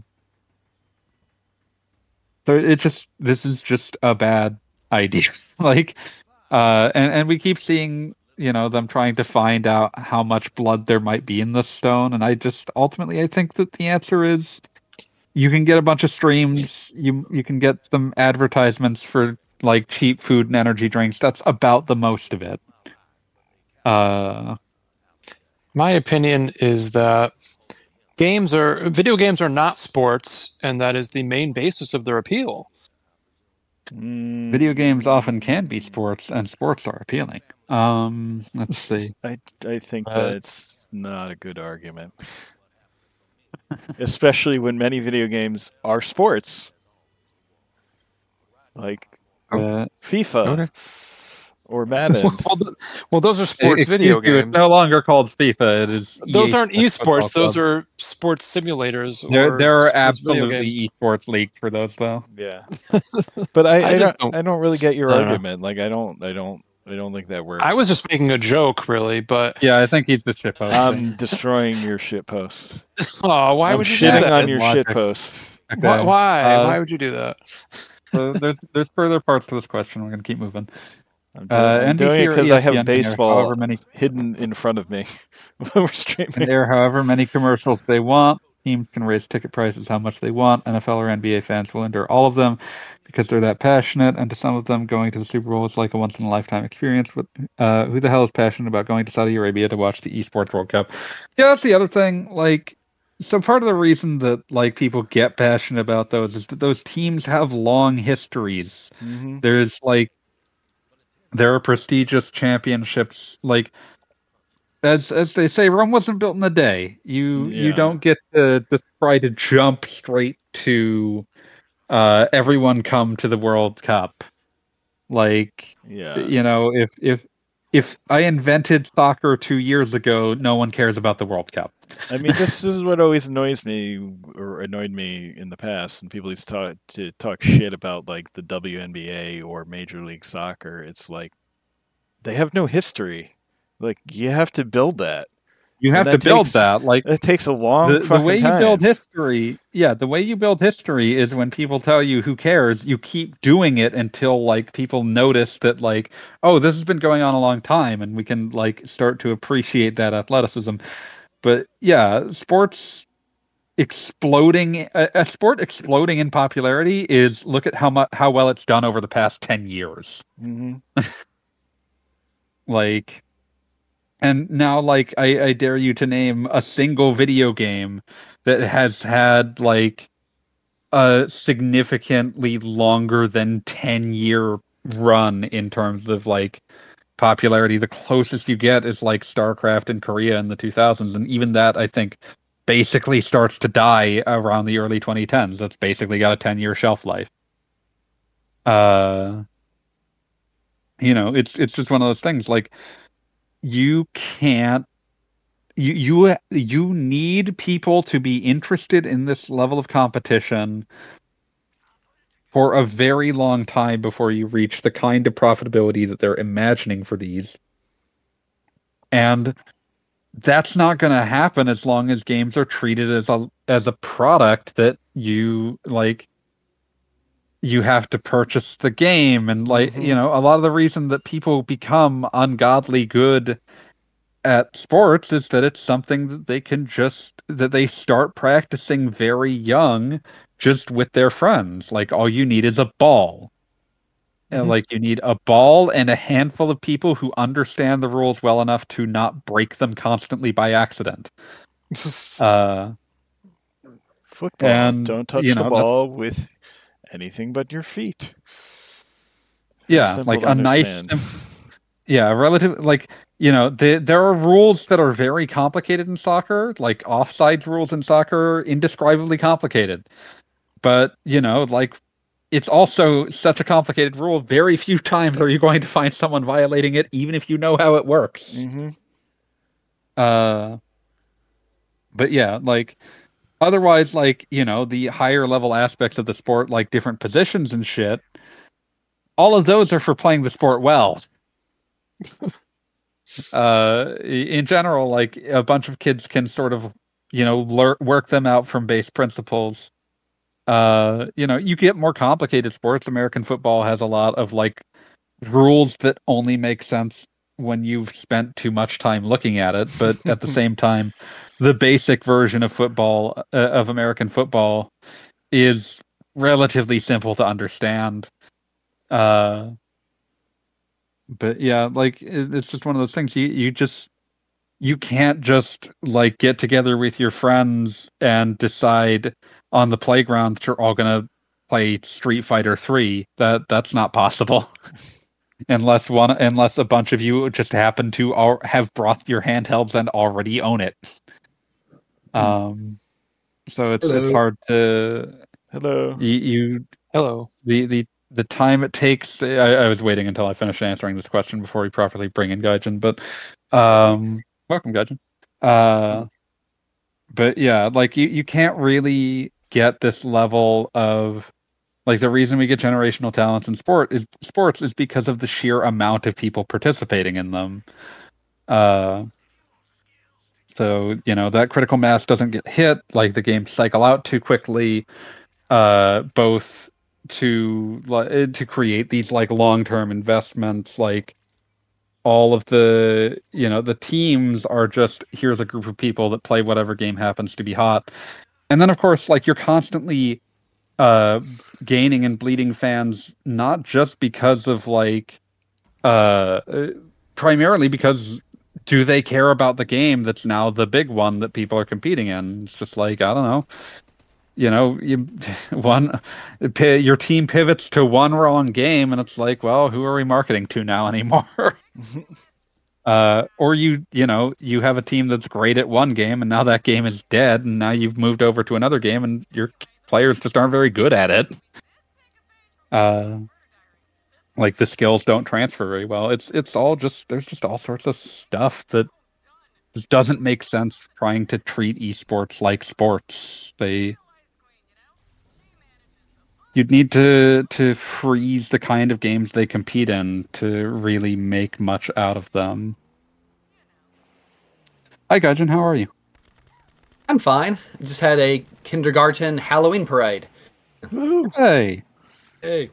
this is just a bad idea. Like, and we keep seeing, you know, them trying to find out how much blood there might be in the stone, and I think that the answer is you can get a bunch of streams, you can get some advertisements for, like, cheap food and energy drinks. That's about the most of it. My opinion is that video games are not sports, and that is the main basis of their appeal. Video games often can be sports, and sports are appealing. Let's see. I think that's not a good argument. Especially when many video games are sports. Like FIFA okay. or Madden. Well, those are sports video games. It's no longer called FIFA. It is. Those aren't esports. Those are sports simulators. There are absolutely esports leagues for those, though. Yeah, but I don't really get your argument. Like I don't think that works. I was just making a joke, really, but yeah, I think he's the shitpost. I'm destroying your shitpost. Oh, why would you do that? Shitting on your shitpost. Okay. Why? Why would you do that? So there's further parts to this question. We're going to keep moving. I'm doing it because I have baseball hidden in front of me when we're streaming. And there are however many commercials they want. Teams can raise ticket prices how much they want. NFL or NBA fans will endure all of them because they're that passionate. And to some of them, going to the Super Bowl is like a once-in-a-lifetime experience. But who the hell is passionate about going to Saudi Arabia to watch the Esports World Cup? Yeah, that's the other thing. Like, so part of the reason that like people get passionate about those is that those teams have long histories. Mm-hmm. There are prestigious championships, like as they say, Rome wasn't built in a day. You don't get to try to jump straight to everyone come to the World Cup. Like, you know, if I invented soccer 2 years ago, no one cares about the World Cup. I mean, this is what always annoyed me in the past, and people used to talk shit about like the WNBA or Major League Soccer. It's like they have no history. Like you have to build that. You have to build that. Like it takes a long the way time. You build history. Yeah, the way you build history is when people tell you who cares. You keep doing it until like people notice that like, oh, this has been going on a long time, and we can like start to appreciate that athleticism. But yeah, sports exploding. A sport exploding in popularity is look at how well it's done over the past 10 years. Mm-hmm. Like. And now, like, I dare you to name a single video game that has had, like, a significantly longer than 10-year run in terms of, like, popularity. The closest you get is, like, StarCraft in Korea in the 2000s. And even that, I think, basically starts to die around the early 2010s. That's basically got a 10-year shelf life. You know, it's just one of those things, like, you can't you need people to be interested in this level of competition for a very long time before you reach the kind of profitability that they're imagining for these. And that's not going to happen as long as games are treated as a product that you like. You have to purchase the game, and like you know, a lot of the reason that people become ungodly good at sports is that it's something that they start practicing very young, just with their friends. Like all you need is a ball, and like you need a ball and a handful of people who understand the rules well enough to not break them constantly by accident. Football, and don't touch the ball with anything but your feet. Yeah, like a nice, relative, like, you know, there are rules that are very complicated in soccer, like offsides rules in soccer, indescribably complicated. But, you know, like, it's also such a complicated rule, very few times are you going to find someone violating it, even if you know how it works. But yeah, like, otherwise, like, you know, the higher level aspects of the sport, like different positions and shit, all of those are for playing the sport well. In general, like, a bunch of kids can sort of, you know, work them out from base principles. You know, you get more complicated sports. American football has a lot of, like, rules that only make sense when you've spent too much time looking at it. But at the same time, the basic version of football, of American football, is relatively simple to understand. But yeah, like, it's just one of those things. You can't just like get together with your friends and decide on the playground that you're all gonna play Street Fighter 3. That's not possible. unless a bunch of you just happen to have brought your handhelds and already own it. So it's hard to. Hello. Hello. The time it takes. I was waiting until I finished answering this question before we properly bring in Gaijin, but welcome, Gaijin. But yeah, like you can't really get this level of, like, the reason we get generational talents in sports is because of the sheer amount of people participating in them. So, that critical mass doesn't get hit, like the games cycle out too quickly, both to create these like long-term investments, like all of the teams are just, here's a group of people that play whatever game happens to be hot. And then of course, like, you're constantly gaining and bleeding fans, not just because of like primarily because do they care about the game that's now the big one that people are competing in? It's just like, I don't know. Your team pivots to one wrong game, and it's like, well, who are we marketing to now anymore? Or you have a team that's great at one game, and now that game is dead, and now you've moved over to another game, and your players just aren't very good at it. Like, the skills don't transfer very well. It's all just, there's just all sorts of stuff that just doesn't make sense trying to treat esports like sports. You'd need to freeze the kind of games they compete in to really make much out of them. Hi, Gaijin, how are you? I'm fine. I just had a kindergarten Halloween parade. Hey. Hey.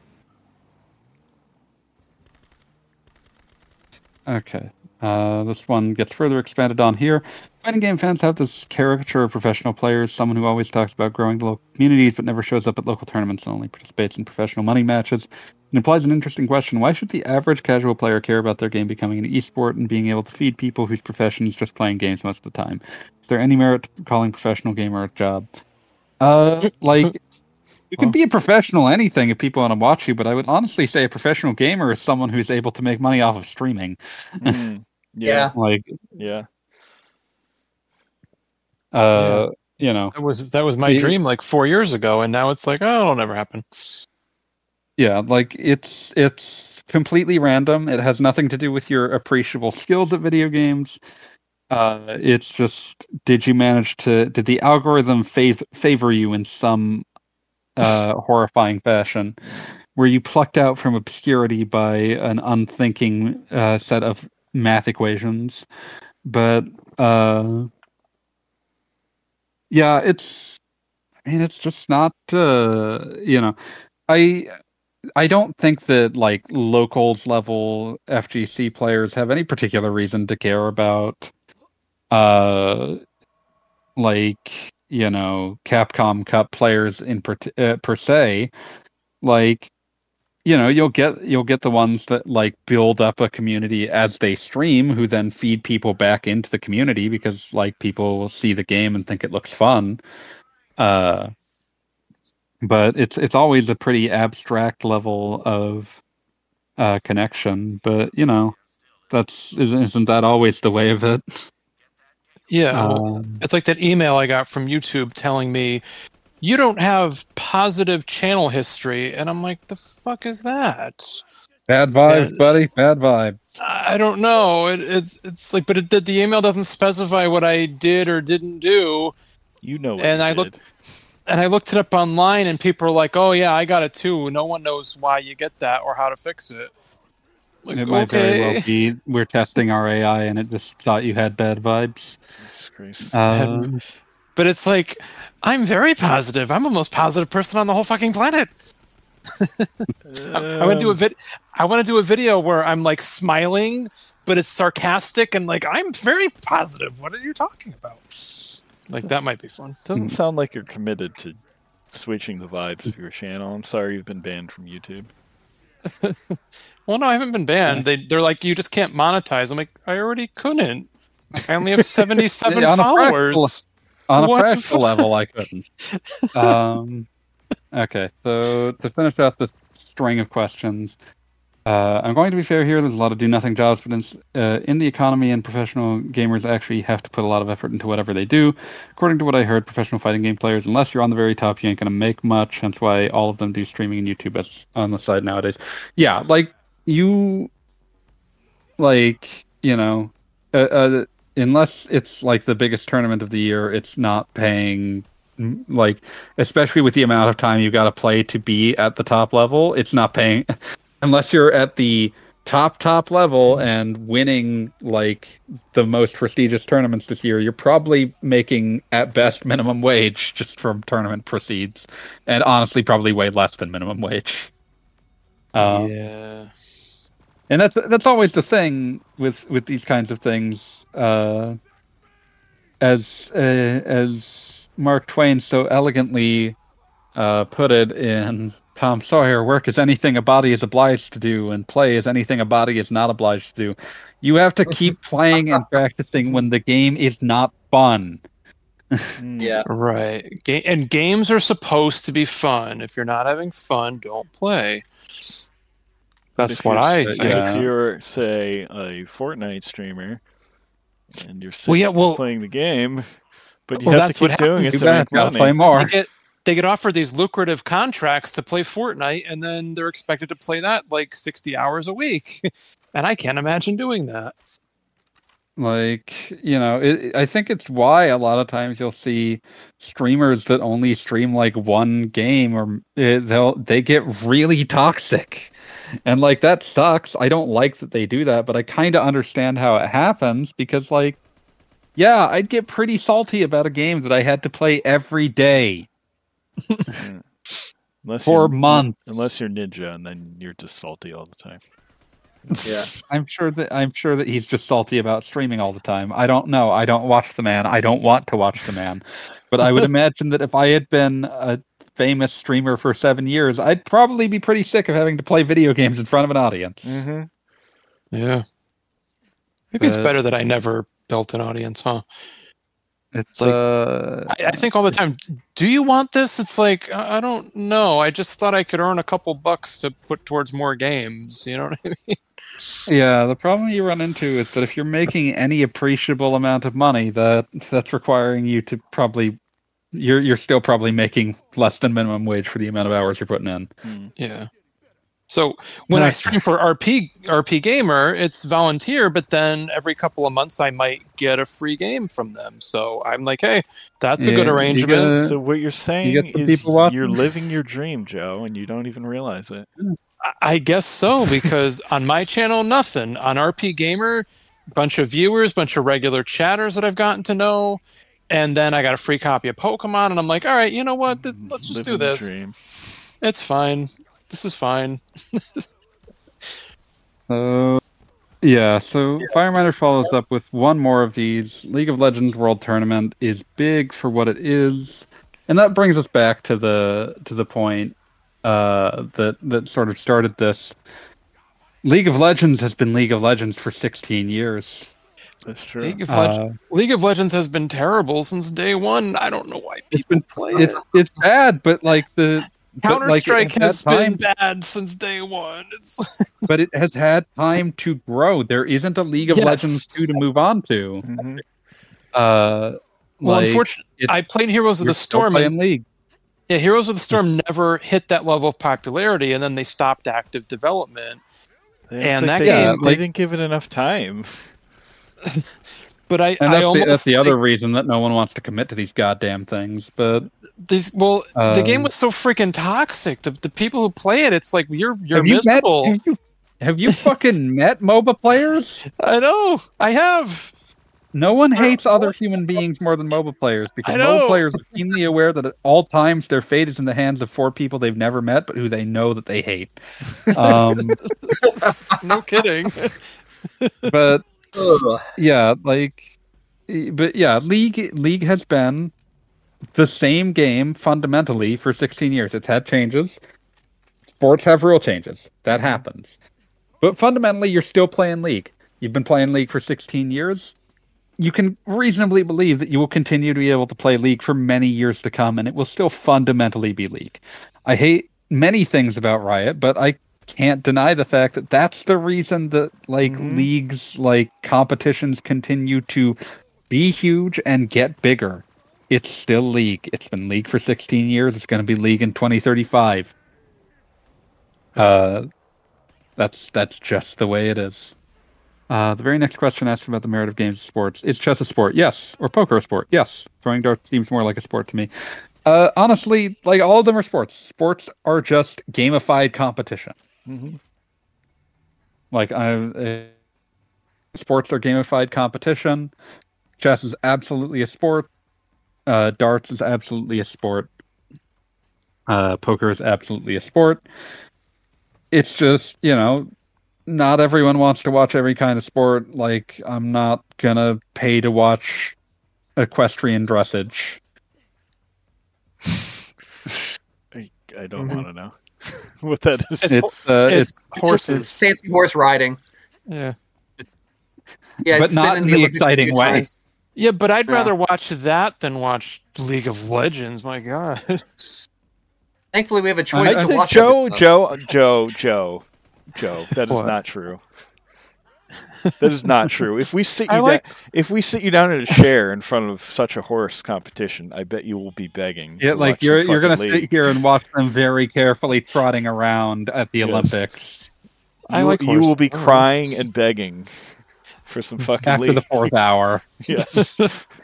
Okay. This one gets further expanded on here. Fighting game fans have this caricature of professional players, someone who always talks about growing the local communities but never shows up at local tournaments and only participates in professional money matches. It implies an interesting question. Why should the average casual player care about their game becoming an esport and being able to feed people whose profession is just playing games most of the time? Is there any merit to calling professional gamer a job? Like, you can be a professional anything if people want to watch you, but I would honestly say a professional gamer is someone who's able to make money off of streaming. Yeah. Like, yeah. That was my dream like 4 years ago, and now it's like, oh, it'll never happen. Yeah, like, it's completely random. It has nothing to do with your appreciable skills at video games. It's just, did the algorithm favor you in some horrifying fashion? Were you plucked out from obscurity by an unthinking set of math equations? But yeah, it's just not, I don't think that, like, locals level FGC players have any particular reason to care about Capcom Cup players in per se. Like, you'll get the ones that, like, build up a community as they stream, who then feed people back into the community because, like, people will see the game and think it looks fun. But it's always a pretty abstract level of connection. But isn't that always the way of it? Yeah, it's like that email I got from YouTube telling me, you don't have positive channel history, and I'm like, the fuck is that? Bad vibes, buddy. Bad vibes. I don't know. It's like, but the email doesn't specify what I did or didn't do. I looked it up online, and people are like, "Oh yeah, I got it too." No one knows why you get that or how to fix it. Like, it might very well be we're testing our AI, and it just thought you had bad vibes. But it's like, I'm very positive. I'm the most positive person on the whole fucking planet. I want to do a video where I'm like smiling, but it's sarcastic and like, I'm very positive. What are you talking about? Like, that might be fun. Doesn't sound like you're committed to switching the vibes of your channel. I'm sorry you've been banned from YouTube. Well, no, I haven't been banned. They're like, you just can't monetize. I'm like, I already couldn't. I only have 77 followers. On a practical level, I couldn't. Okay, so to finish out the string of questions, I'm going to be fair here. There's a lot of do-nothing jobs, but in the economy and professional gamers actually have to put a lot of effort into whatever they do. According to what I heard, professional fighting game players, unless you're on the very top, you ain't going to make much. Hence why all of them do streaming and YouTube as on the side nowadays. Yeah, like, you... Like, you know... unless it's, like, the biggest tournament of the year, it's not paying... Like, especially with the amount of time you got to play to be at the top level, it's not paying... Unless you're at the top level and winning like the most prestigious tournaments this year, you're probably making at best minimum wage just from tournament proceeds, and honestly, probably way less than minimum wage. Yeah, and that's always the thing with these kinds of things. As Mark Twain so elegantly put it in Tom Sawyer, work is anything a body is obliged to do, and play is anything a body is not obliged to do. You have to keep playing and practicing when the game is not fun. Yeah. right. And games are supposed to be fun. If you're not having fun, don't play. That's what I think. If you're, say, a Fortnite streamer, and you're playing the game, but you have to keep doing it to make money. Play more. They get offered these lucrative contracts to play Fortnite, and then they're expected to play that like 60 hours a week. And I can't imagine doing that. Like, you know, I think it's why a lot of times you'll see streamers that only stream like one game, or they get really toxic. And like, that sucks. I don't like that they do that, but I kind of understand how it happens because, like, yeah, I'd get pretty salty about a game that I had to play every day. For months. Unless you're Ninja, and then you're just salty all the time. Yeah, I'm sure that he's just salty about streaming all the time. I don't know. I don't watch the man. I don't want to watch the man. But I would imagine that if I had been a famous streamer for 7 years, I'd probably be pretty sick of having to play video games in front of an audience. Mm-hmm. Yeah. Maybe it's better that I never built an audience, huh? It's like, I think all the time, do you want this? It's like, I don't know. I just thought I could earn a couple bucks to put towards more games. You know what I mean? Yeah, the problem you run into is that if you're making any appreciable amount of money, that's requiring you to probably... You're still probably making less than minimum wage for the amount of hours you're putting in. Yeah. So when I stream for RP Gamer, it's volunteer, but then every couple of months I might get a free game from them. So I'm like, hey, that's a good arrangement. So what you're saying is you're living your dream, Joe, and you don't even realize it. I guess so, because on my channel, nothing. On RP Gamer, bunch of viewers, bunch of regular chatters that I've gotten to know. And then I got a free copy of Pokemon, and I'm like, all right, you know what? Let's just do this. It's fine. This is fine. Yeah, so Fireminer follows up with one more of these. League of Legends World Tournament is big for what it is. And that brings us back to the point that sort of started this. League of Legends has been League of Legends for 16 years. That's true. League of Legends has been terrible since day one. I don't know why people play it. It's bad, but like Counter-Strike has been bad since day one. But it has had time to grow. There isn't a League of Legends 2 to move on to. Mm-hmm. Unfortunately, I played Heroes of the Storm. League. Yeah, Heroes of the Storm never hit that level of popularity, and then they stopped active development. They didn't give it enough time. But that's the other reason that no one wants to commit to these goddamn things. But the game was so freaking toxic. The people who play it, it's like you're miserable. Have you fucking met MOBA players? I know, I have. No one hates other human beings more than MOBA players, because MOBA players are keenly aware that at all times their fate is in the hands of 4 people they've never met, but who they know that they hate. No kidding. But yeah, League has been the same game fundamentally for 16 years. It's had changes. Sports have rule changes. That happens. But fundamentally, you're still playing League. You've been playing League for 16 years. You can reasonably believe that you will continue to be able to play League for many years to come, and it will still fundamentally be League. I hate many things about Riot, but I can't deny the fact that that's the reason that leagues, competitions continue to be huge and get bigger. It's still League. It's been League for 16 years. It's going to be League in 2035. That's just the way it is. The very next question asks about the merit of games of sports. Is chess a sport? Yes. Or poker a sport? Yes. Throwing darts seems more like a sport to me. Honestly, all of them are sports. Sports are just gamified competition. Mm-hmm. Sports are gamified competition. Chess is absolutely a sport. Darts is absolutely a sport. Poker is absolutely a sport. It's just, not everyone wants to watch every kind of sport. I'm not gonna pay to watch equestrian dressage. I don't want to know what that is. It's horses. Fancy horse riding. Yeah. Yeah, but not in the exciting way. Times. Yeah, but I'd rather watch that than watch League of Legends. My God. Thankfully, we have a choice to watch. Joe. That is not true. That is not true. If we sit you down in a chair in front of such a horse competition, I bet you will be begging. Yeah, you're gonna sit here and watch them very carefully trotting around at the Olympics. You will be crying and begging for some fucking after league. the 4th hour. Yes.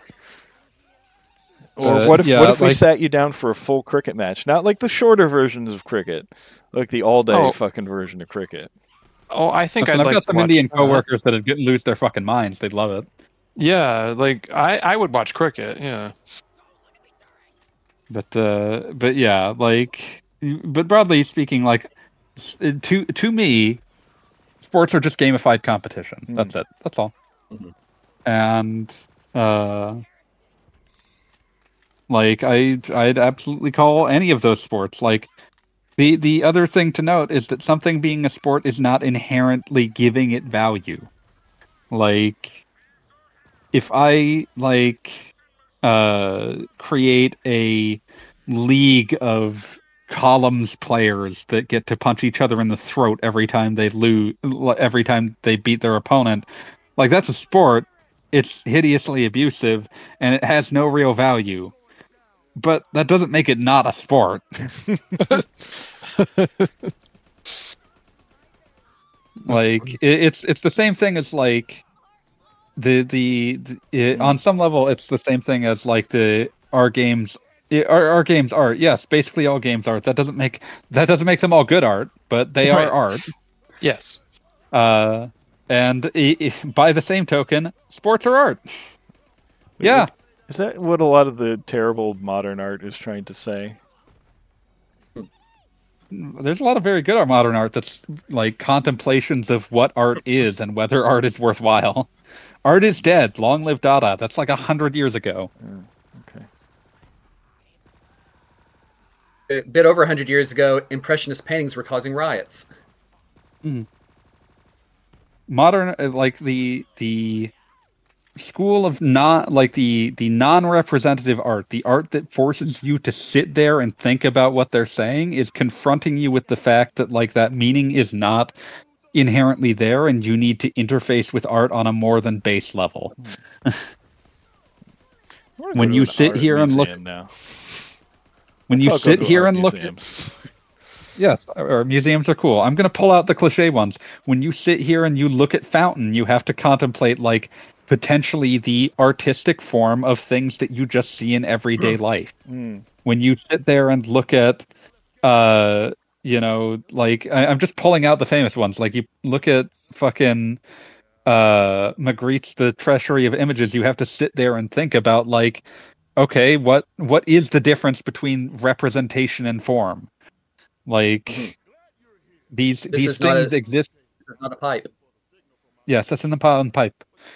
Or what if we sat you down for a full cricket match? Not like the shorter versions of cricket, like the all-day fucking version of cricket. Oh, I think I've got some Indian coworkers that'd lose their fucking minds. They'd love it. Yeah, I would watch cricket. Yeah. But yeah, but broadly speaking, to me, sports are just gamified competition. That's it. That's all. Mm-hmm. And I'd absolutely call any of those sports. The other thing to note is that something being a sport is not inherently giving it value. If I create a league of columns players that get to punch each other in the throat every time they beat their opponent, that's a sport. It's hideously abusive and it has no real value. But that doesn't make it not a sport. It's the same thing as on some level it's the same thing as our games art. Yes, basically all games art. That doesn't make them all good art, but they are art. Yes. And by the same token, sports are art. Yeah. Is that what a lot of the terrible modern art is trying to say? There's a lot of very good modern art that's contemplations of what art is and whether art is worthwhile. Art is dead. Long live Dada. That's 100 years ago. Okay. A bit over 100 years ago, Impressionist paintings were causing riots. Modern, the school of the non-representative art, the art that forces you to sit there and think about what they're saying, is confronting you with the fact that that meaning is not inherently there, and you need to interface with art on a more than base level. When you sit here and look now. When you sit here and look at... Yes, or museums are cool. I'm going to pull out the cliche ones. When you sit here and you look at Fountain, you have to contemplate potentially the artistic form of things that you just see in everyday life. When you sit there and look at, I'm just pulling out the famous ones. You look at fucking Magritte's The Treasury of Images. You have to sit there and think about okay, what is the difference between representation and form? These things exist. This is not a pipe. Yes, that's in the pipe.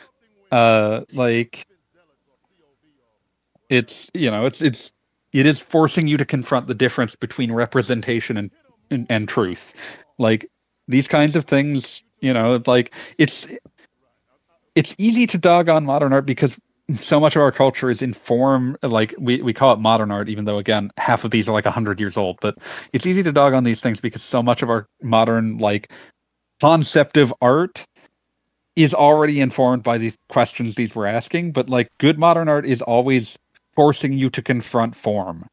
It is forcing you to confront the difference between representation and truth. These kinds of things, it's easy to dog on modern art because so much of our culture is informed, like we call it modern art, even though again half of these are like 100 years old. But it's easy to dog on these things because so much of our modern like concept of art is already informed by these questions these were asking. But like good modern art is always forcing you to confront form.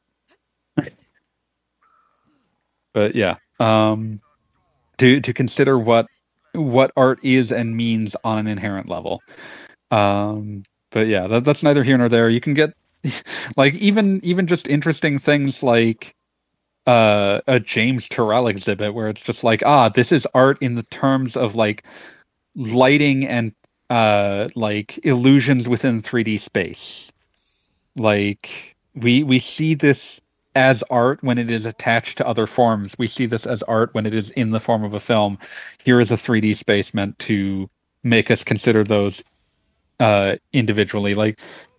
But yeah, to consider what art is and means on an inherent level. But yeah, that's neither here nor there. You can get like even just interesting things like a James Turrell exhibit where it's just like, this is art in the terms of like lighting and like illusions within 3D space. Like we see this as art when it is attached to other forms. We see this as art when it is in the form of a film. Here is a 3D space meant to make us consider those individually. Like,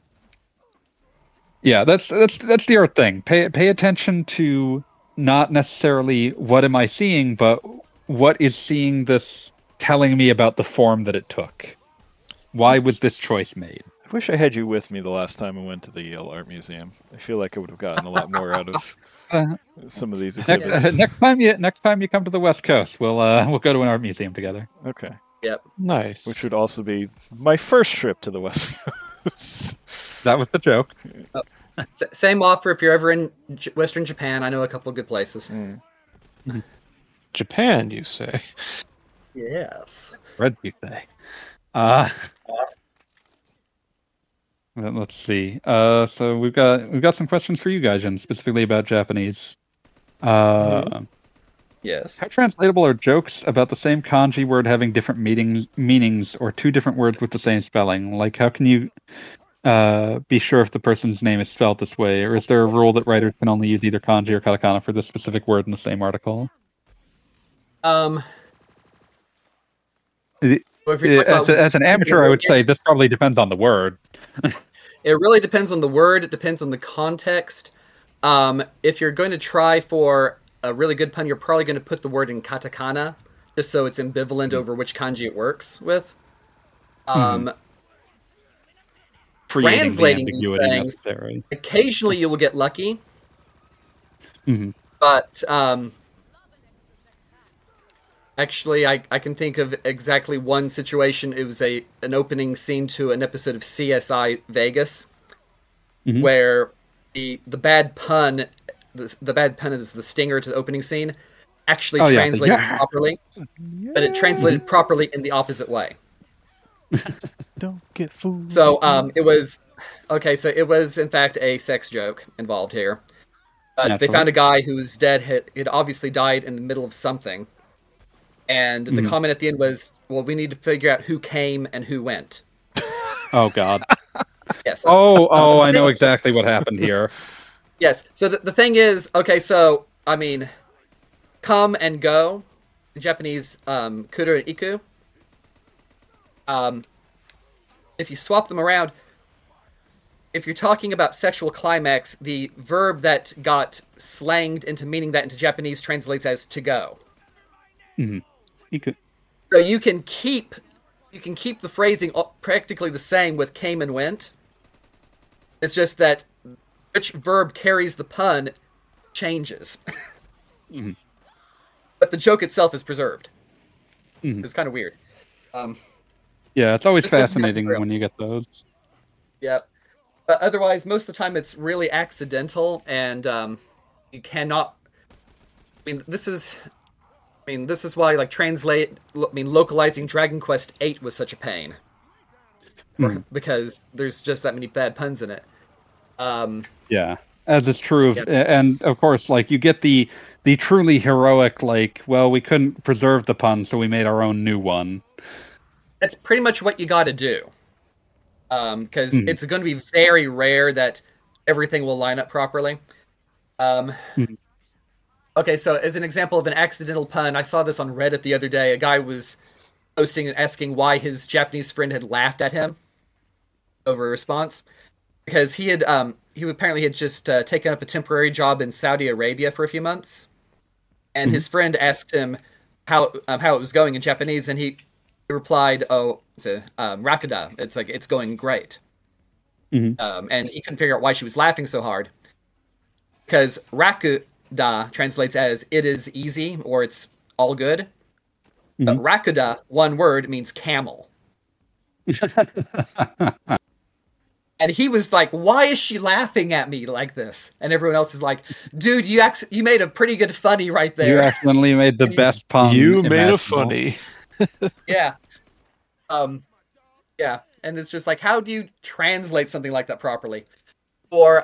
yeah, that's the art thing. Pay attention to not necessarily what am I seeing, but what is seeing this telling me about the form that it took. Why was this choice made? I wish I had you with me the last time I went to the Yale Art Museum. I feel like I would have gotten a lot more out of some of these exhibits. Next time you come to the West Coast, we'll go to an art museum together. Okay. Yep. Nice. Which would also be my first trip to the West Coast. That was the joke. Same offer if you're ever in Western Japan. I know a couple of good places. Japan, you say? Yes. Red you say. Let's see. So we've got some questions for you guys, Jen, specifically about Japanese. Yes. How translatable are jokes about the same kanji word having different meanings or two different words with the same spelling? Like, how can you be sure if the person's name is spelled this way, or is there a rule that writers can only use either kanji or katakana for this specific word in the same article? Well, as an amateur, I would say this probably depends on the word. It really depends on the word. It depends on the context. If you're going to try for a really good pun, you're probably going to put the word in katakana, just so it's ambivalent over which kanji it works with. Translating these things, occasionally you will get lucky. But actually, I can think of exactly one situation. It was an opening scene to an episode of CSI Vegas, where the bad pun, the bad pun is the stinger to the opening scene, actually translated properly, but it translated properly in the opposite way. Don't get fooled. So it was okay. So it was in fact a sex joke involved here. They found a guy who was dead. Had obviously died in the middle of something. And the comment at the end was, well, we need to figure out who came and who went. Oh, God. Yes. I know exactly what happened here. Yes. So the thing is, okay, so, I mean, come and go, in Japanese, kuru and iku. If you swap them around, if you're talking about sexual climax, the verb that got slanged into meaning that into Japanese translates as to go. So you can keep the phrasing practically the same with came and went. It's just that which verb carries the pun changes. But the joke itself is preserved. It's kind of weird. Yeah, it's always fascinating when you get those. Yeah. But otherwise, most of the time it's really accidental, and you cannot... This is why, like, localizing Dragon Quest VIII was such a pain. Because there's just that many bad puns in it. Yeah, as is true. And, of course, like, you get the truly heroic, like, well, we couldn't preserve the pun, so we made our own new one. That's pretty much what you gotta do. Because it's going to be very rare that everything will line up properly. Okay, so as an example of an accidental pun, I saw this on Reddit the other day. A guy was posting and asking why his Japanese friend had laughed at him over a response. Because he apparently had just taken up a temporary job in Saudi Arabia for a few months. And his friend asked him how it was going in Japanese, and he replied, "Oh, it's Rakuda. It's like, it's going great." And he couldn't figure out why she was laughing so hard. Because Rakuda translates as "it is easy" or "it's all good." But Rakuda, one word, means camel. And he was like, "Why is she laughing at me like this?" And everyone else is like, "Dude, you made a pretty good funny right there. You accidentally made the best pun. You made imaginable. a funny." Yeah. Yeah. And it's just like, how do you translate something like that properly? Or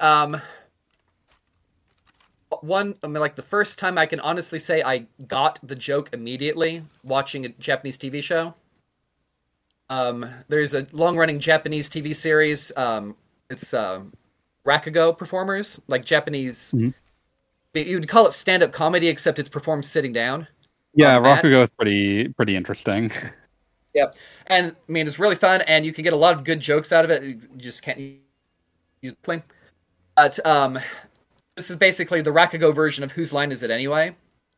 the first time I can honestly say I got the joke immediately watching a Japanese TV show. There's a long-running Japanese TV series. It's Rakugo performers, like Japanese. You'd call it stand-up comedy, except it's performed sitting down. Yeah, Rakugo is pretty interesting. Yep, and I mean it's really fun, and you can get a lot of good jokes out of it. You just can't use the plane. But this is basically the Rakugo version of Whose Line Is It Anyway?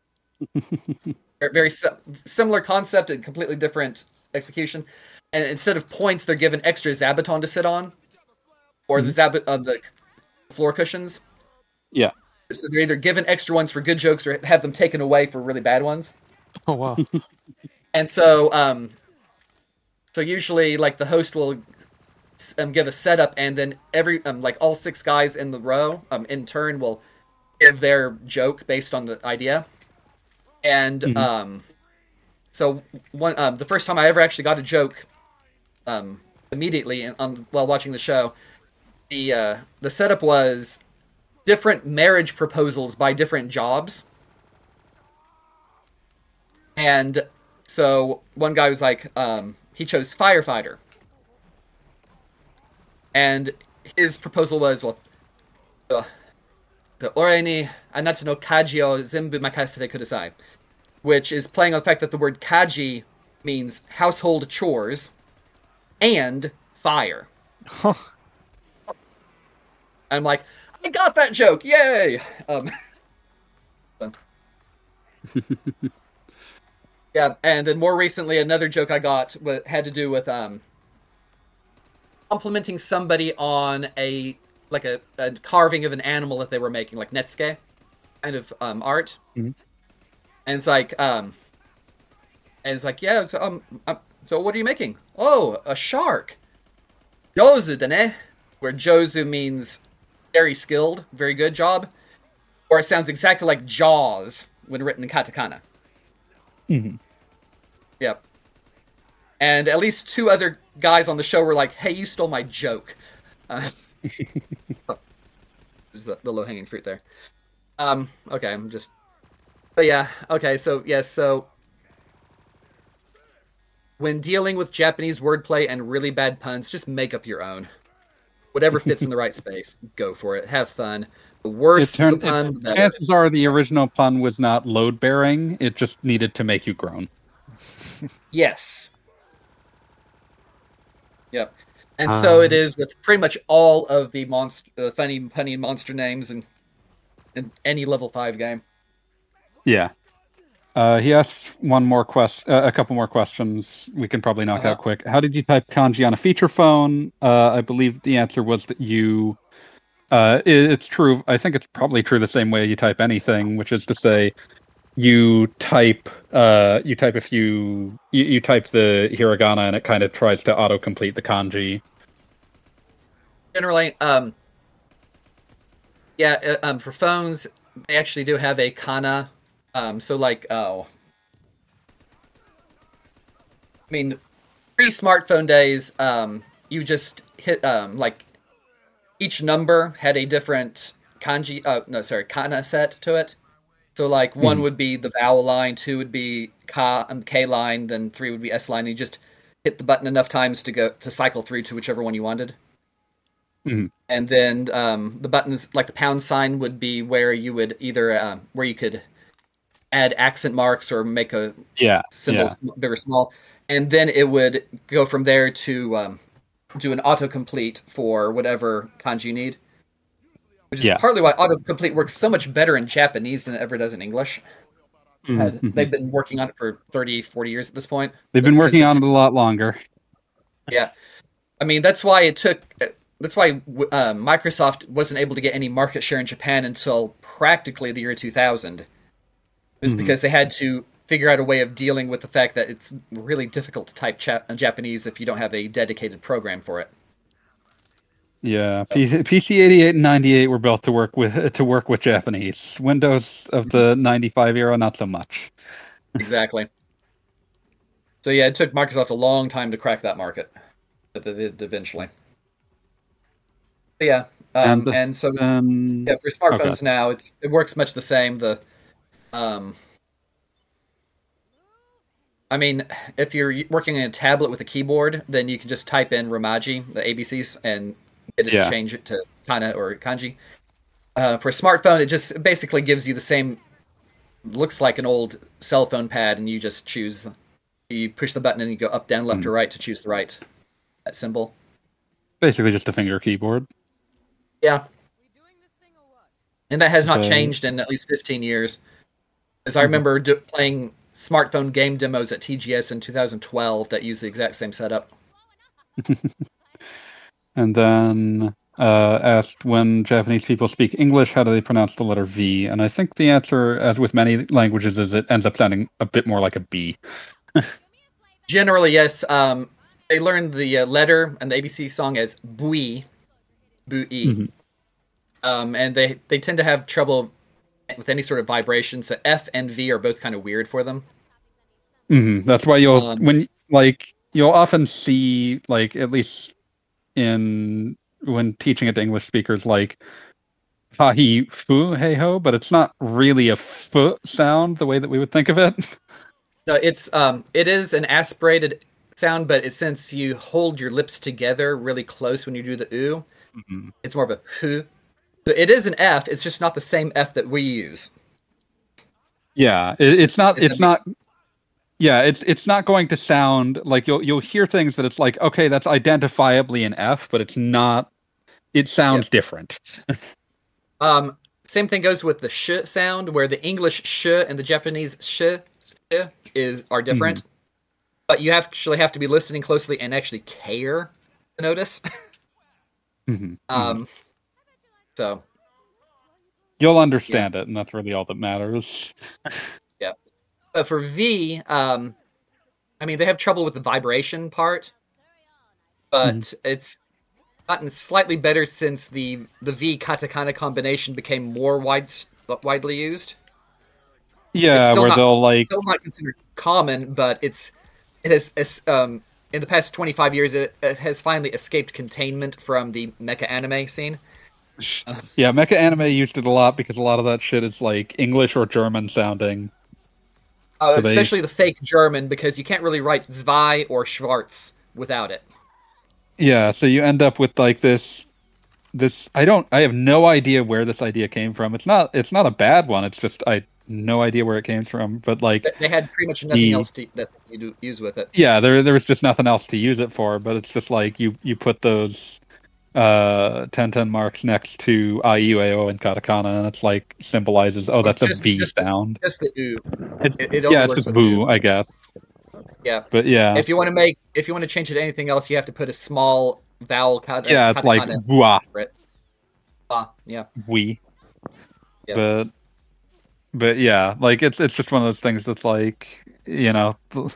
Very similar concept and completely different execution. And instead of points, they're given extra zabuton to sit on, or the floor cushions. Yeah. So they're either given extra ones for good jokes or have them taken away for really bad ones. Oh wow! And so, so usually, like the host will give a setup, and then all 6 guys in the row, in turn, will give their joke based on the idea. And so the first time I ever actually got a joke, immediately while watching the show, the setup was different marriage proposals by different jobs. And so one guy was like, he chose firefighter. And his proposal was, "Ore ni anata no kaji o zenbu makasete kudasai," which is playing on the fact that the word kaji means household chores and fire. I'm like, I got that joke! Yay! Yeah, and then more recently, another joke I got had to do with complimenting somebody on a carving of an animal that they were making, like netsuke kind of art. And it's like, yeah. So what are you making? Oh, a shark. Jozu dane, where Jozu means very skilled, very good job, or it sounds exactly like Jaws when written in katakana. Yep. And at least 2 other guys on the show were like, "Hey, you stole my joke." It was the low-hanging fruit there. Okay, but yeah, okay, so, yes, so when dealing with Japanese wordplay and really bad puns, just make up your own. Whatever fits in the right space, go for it. Have fun. The worse the pun, the better. Chances are the original pun was not load-bearing. It just needed to make you groan. Yes. Yep. And so it is with pretty much all of the funny, punny monster names in any level 5 game. Yeah. He asks a couple more questions. We can probably knock out quick. How did you type kanji on a feature phone? I believe the answer was that you... it's true. I think it's probably true the same way you type anything, which is to say, you type the hiragana and it kind of tries to autocomplete the kanji. Generally, for phones, they actually do have a kana. Pre-smartphone days, you just hit each number had a different kana set to it. So 1 would be the vowel line, 2 would be K line, then 3 would be S line. And you just hit the button enough times to cycle through to whichever one you wanted. And then the buttons, like the pound sign, would be where you would either where you could add accent marks or make a symbol big or small, and then it would go from there to do an autocomplete for whatever kanji you need. Which is partly why autocomplete works so much better in Japanese than it ever does in English. They've been working on it for 30, 40 years at this point. They've been working on it a lot longer. Yeah. I mean, that's why it took Microsoft wasn't able to get any market share in Japan until practically the year 2000. It was because they had to figure out a way of dealing with the fact that it's really difficult to type Japanese if you don't have a dedicated program for it. Yeah, PC 88 and 98 were built to work with Japanese. Windows of the 95 era, not so much. Exactly. So yeah, it took Microsoft a long time to crack that market, but they did eventually. But yeah, and so yeah, for smartphones now, it works much the same. I mean, if you're working on a tablet with a keyboard, then you can just type in Romaji, the ABCs, and get it to change it to kana or kanji. For a smartphone, it just basically gives you the same, looks like an old cell phone pad, and you just choose, you push the button and you go up, down, left, or right to choose the right that symbol. Basically just a finger keyboard. Yeah. And that has not changed in at least 15 years. As I remember playing smartphone game demos at TGS in 2012 that use the exact same setup. And then asked, when Japanese people speak English, how do they pronounce the letter V? And I think the answer, as with many languages, is it ends up sounding a bit more like a B. Generally, yes. They learned the letter and the ABC song as bui, bui. And they tend to have trouble with any sort of vibration, so F and V are both kind of weird for them. That's why you'll often see, like, at least when teaching it to English speakers, like ha he fu hey ho, but it's not really a f sound the way that we would think of it. No, it is an aspirated sound, but since you hold your lips together really close when you do the oo, it's more of a hu. So it is an F. It's just not the same F that we use. Yeah, it's not. Yeah, it's not going to sound like you'll hear things that it's like, okay, that's identifiably an F, but it's not. It sounds different. Same thing goes with the sh sound, where the English sh and the Japanese sh are different. But you actually have to be listening closely and actually care to notice. So you'll understand it, and that's really all that matters. Yeah. But for V, I mean, they have trouble with the vibration part, but it's gotten slightly better since the V katakana combination became more widely used. Yeah, where they'll like, still not considered common, but it has in the past 25 years it has finally escaped containment from the mecha anime scene. Yeah, mecha anime used it a lot because a lot of that shit is like English or German sounding. Especially the fake German, because you can't really write Zwei or Schwarz without it. Yeah, so you end up with like this I have no idea where this idea came from. It's not a bad one. It's just I no idea where it came from, but like they had pretty much nothing else that you use with it. Yeah, there was just nothing else to use it for, but it's just like you put those 10 marks next to IUAO and katakana, and it's like symbolizes, that's a V sound. Just the oo. It's just boo, I guess. Yeah, but yeah, if you want to change it to anything else, you have to put a small vowel. It's like wua. Yeah. We. Yeah. But yeah, like it's just one of those things that's like, you know,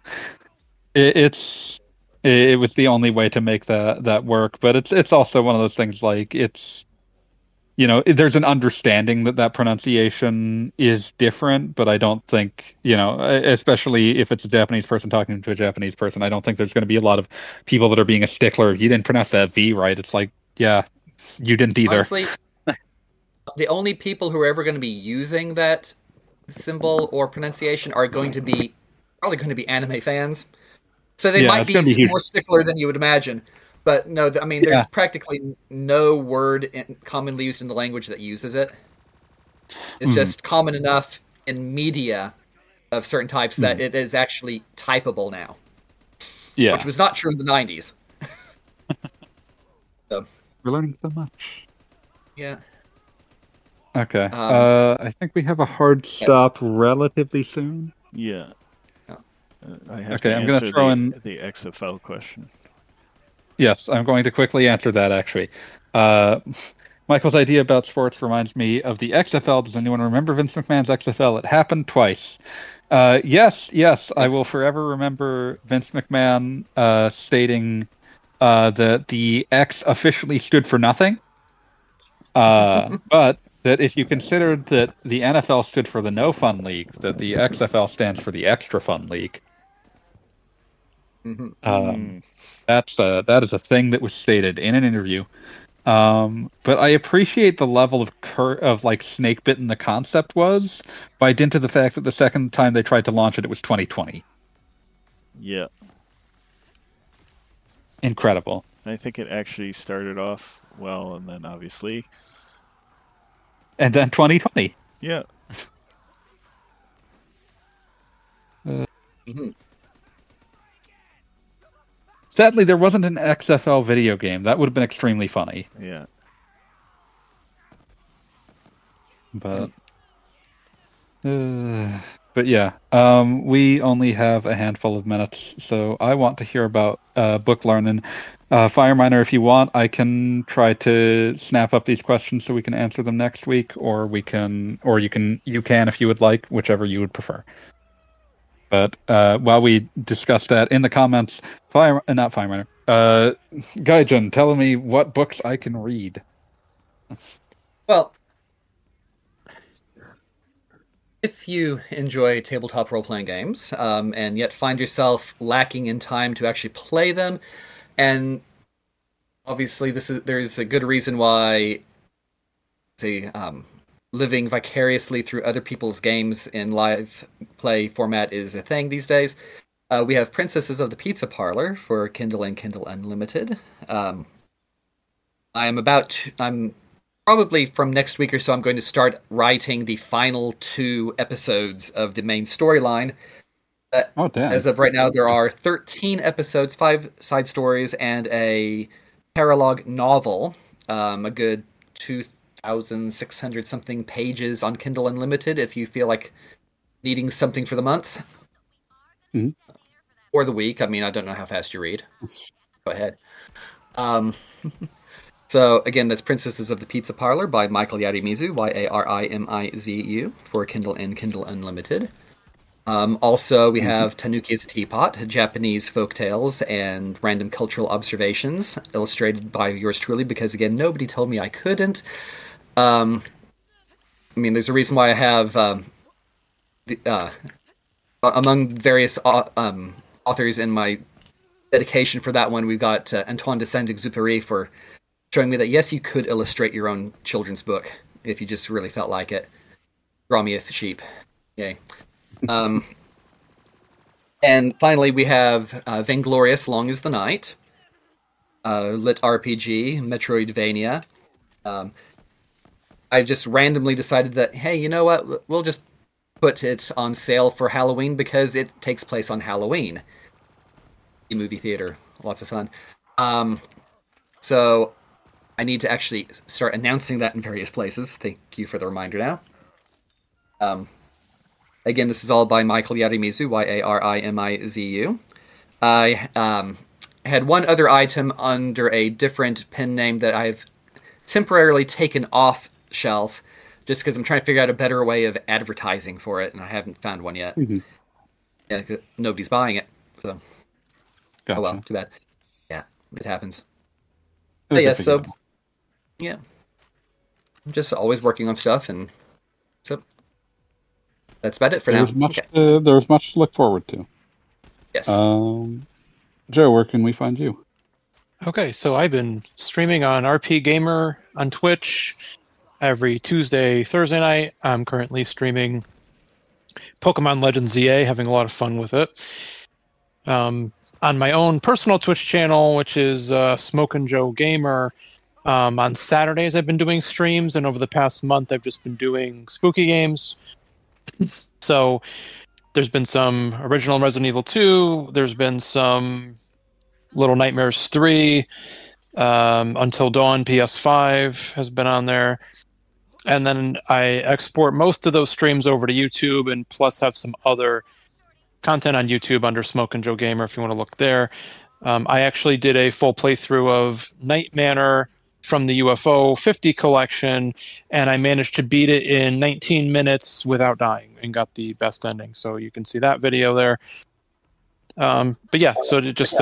it was the only way to make that work, but it's also one of those things like it's, you know, there's an understanding that pronunciation is different, but I don't think, you know, especially if it's a Japanese person talking to a Japanese person, I don't think there's going to be a lot of people that are being a stickler. You didn't pronounce that V right. It's like, yeah, you didn't either. Honestly, the only people who are ever going to be using that symbol or pronunciation are probably going to be anime fans. So they might be more stickler than you would imagine. But no, I mean, there's practically no word commonly used in the language that uses it. It's just common enough in media of certain types that it is actually typable now. Yeah. Which was not true in the 90s. So. We're learning so much. Yeah. Okay. I think we have a hard stop relatively soon. Yeah. I have I'm going to throw in the XFL question. Yes, I'm going to quickly answer that, actually. Uh, Michael's idea about sports reminds me of the XFL. Does anyone remember Vince McMahon's XFL? It happened twice. Yes, I will forever remember Vince McMahon stating that the X officially stood for nothing. But that if you considered that the NFL stood for the No Fun League, that the XFL stands for the Extra Fun League. That is a thing that was stated in an interview. But I appreciate the level of like snake bitten the concept was by dint of the fact that the second time they tried to launch it, it was 2020. Yeah. Incredible. I think it actually started off well, and then obviously. And then 2020. Yeah. Sadly, there wasn't an XFL video game. That would have been extremely funny. Yeah. But yeah, we only have a handful of minutes, so I want to hear about book learning. Fireminer, if you want, I can try to snap up these questions so we can answer them next week, or you can if you would like, whichever you would prefer. But while we discuss that in the comments, not Fireminer, Gaijin, telling me what books I can read. Well, if you enjoy tabletop role-playing games, and yet find yourself lacking in time to actually play them, and obviously there's a good reason why living vicariously through other people's games in live play format is a thing these days. We have Princesses of the Pizza Parlor for Kindle and Kindle Unlimited. I'm probably from next week or so, I'm going to start writing the final 2 episodes of the main storyline. Oh, damn. As of right now, there are 13 episodes, 5 side stories, and a paralogue novel. A good 2,600 something pages on Kindle Unlimited if you feel like needing something for the month. Mm-hmm. Or the week. I mean, I don't know how fast you read. Go ahead. So, again, that's Princesses of the Pizza Parlor by Michael Yarimizu, Yarimizu, for Kindle and Kindle Unlimited. Also, we have Tanuki is a Teapot, Japanese folk tales and random cultural observations, illustrated by yours truly, because, again, nobody told me I couldn't. I mean, there's a reason why I have, among various authors in my dedication for that one, we've got Antoine de Saint-Exupéry for showing me that, yes, you could illustrate your own children's book if you just really felt like it. Draw me a sheep. Yay. And finally, we have Vainglorious, Long as the Night, Lit RPG, Metroidvania. I just randomly decided that, hey, you know what? We'll just put it on sale for Halloween because it takes place on Halloween. The movie theater. Lots of fun. So I need to actually start announcing that in various places. Thank you for the reminder now. Again, this is all by Michael Yarimizu, Yarimizu. I had one other item under a different pen name that I've temporarily taken off shelf just because I'm trying to figure out a better way of advertising for it, and I haven't found one yet. Mm-hmm. Yeah, 'cause nobody's buying it, so... Gotcha. Oh well, too bad. Yeah, it happens. But yeah, so... Yeah. I'm just always working on stuff, and so... That's about it for now. There's much to look forward to. Yes. Joe, where can we find you? Okay, so I've been streaming on RP Gamer on Twitch every Tuesday, Thursday night. I'm currently streaming Pokemon Legends ZA, having a lot of fun with it. On my own personal Twitch channel, which is Smokin' Joe Gamer, on Saturdays I've been doing streams, and over the past month I've just been doing spooky games. So there's been some original Resident Evil 2, there's been some Little Nightmares 3, Until Dawn PS5 has been on there. And then I export most of those streams over to YouTube, and plus have some other content on YouTube under Smokin' Joe Gamer if you want to look there. I actually did a full playthrough of Night Manor from the UFO 50 collection, and I managed to beat it in 19 minutes without dying and got the best ending. So you can see that video there. But yeah, so to just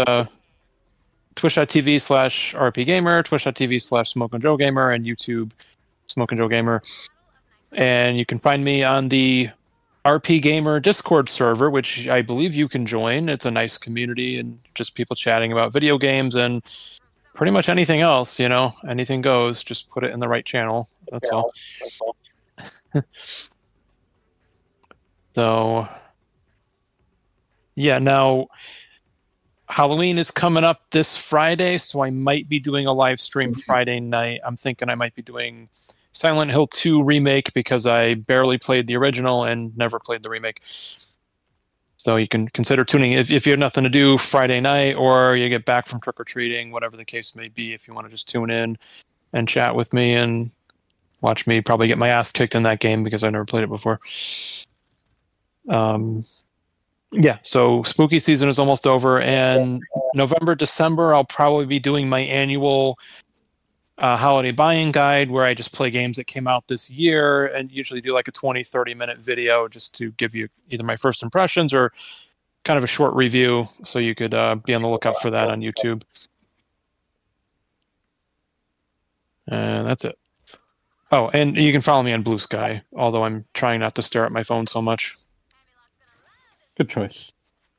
twitch.tv/rpgamer, twitch.tv/smokeandjoegamer, and YouTube Smoke and Joe Gamer. And you can find me on the RP Gamer Discord server, which I believe you can join. It's a nice community and just people chatting about video games and pretty much anything else, you know, anything goes. Just put it in the right channel. That's all. So, yeah, now Halloween is coming up this Friday, so I might be doing a live stream Friday night. I'm thinking I might be doing Silent Hill 2 remake because I barely played the original and never played the remake. So you can consider tuning if you have nothing to do Friday night, or you get back from trick-or-treating, whatever the case may be, if you want to just tune in and chat with me and watch me probably get my ass kicked in that game because I've never played it before. Yeah, so spooky season is almost over, and November, December, I'll probably be doing my annual holiday buying guide where I just play games that came out this year and usually do like a 20-30 minute video just to give you either my first impressions or kind of a short review, so you could be on the lookout for that on YouTube. And that's it. Oh, and you can follow me on Blue Sky, although I'm trying not to stare at my phone so much. Good choice.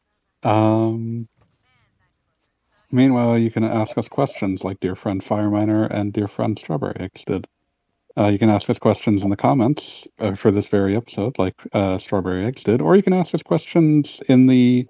Meanwhile, you can ask us questions like dear friend Fireminer and dear friend Strawberry Eggs did. You can ask us questions in the comments for this very episode, like Strawberry Eggs did, or you can ask us questions in the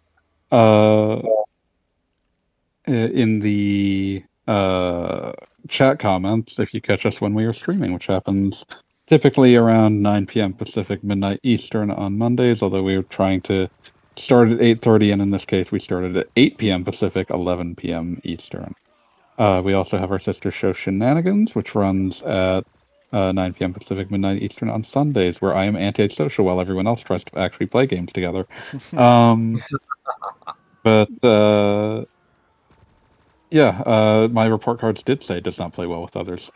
chat comments if you catch us when we are streaming, which happens typically around 9 p.m. Pacific, midnight Eastern on Mondays, although we were trying to start at 8:30, and in this case we started at 8 p.m. Pacific, 11 p.m. Eastern. We also have our sister show Shenanigans, which runs at 9 p.m. Pacific, midnight Eastern on Sundays, where I am antisocial while everyone else tries to actually play games together. My report cards did say does not play well with others.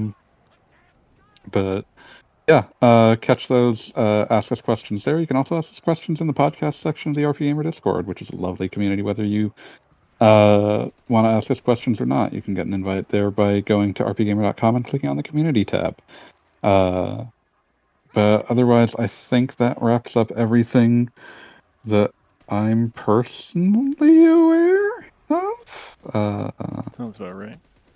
Catch those, ask us questions there. You can also ask us questions in the podcast section of the RP Gamer Discord, which is a lovely community. Whether you want to ask us questions or not, you can get an invite there by going to rpgamer.com and clicking on the community tab. But otherwise, I think that wraps up everything that I'm personally aware of. Sounds about right.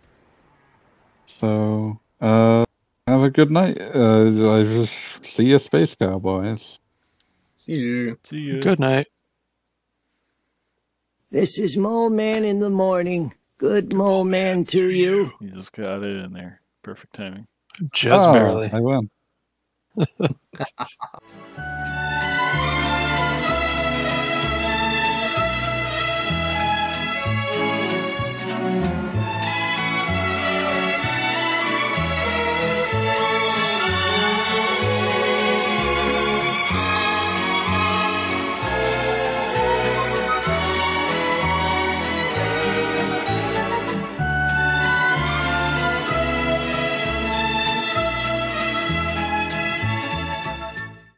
So, have a good night. I just see you, Space Cowboys. See you. See you. Good night. This is Mole Man in the morning. Good Mole Man to you. You just got it in there. Perfect timing. Just barely. I win.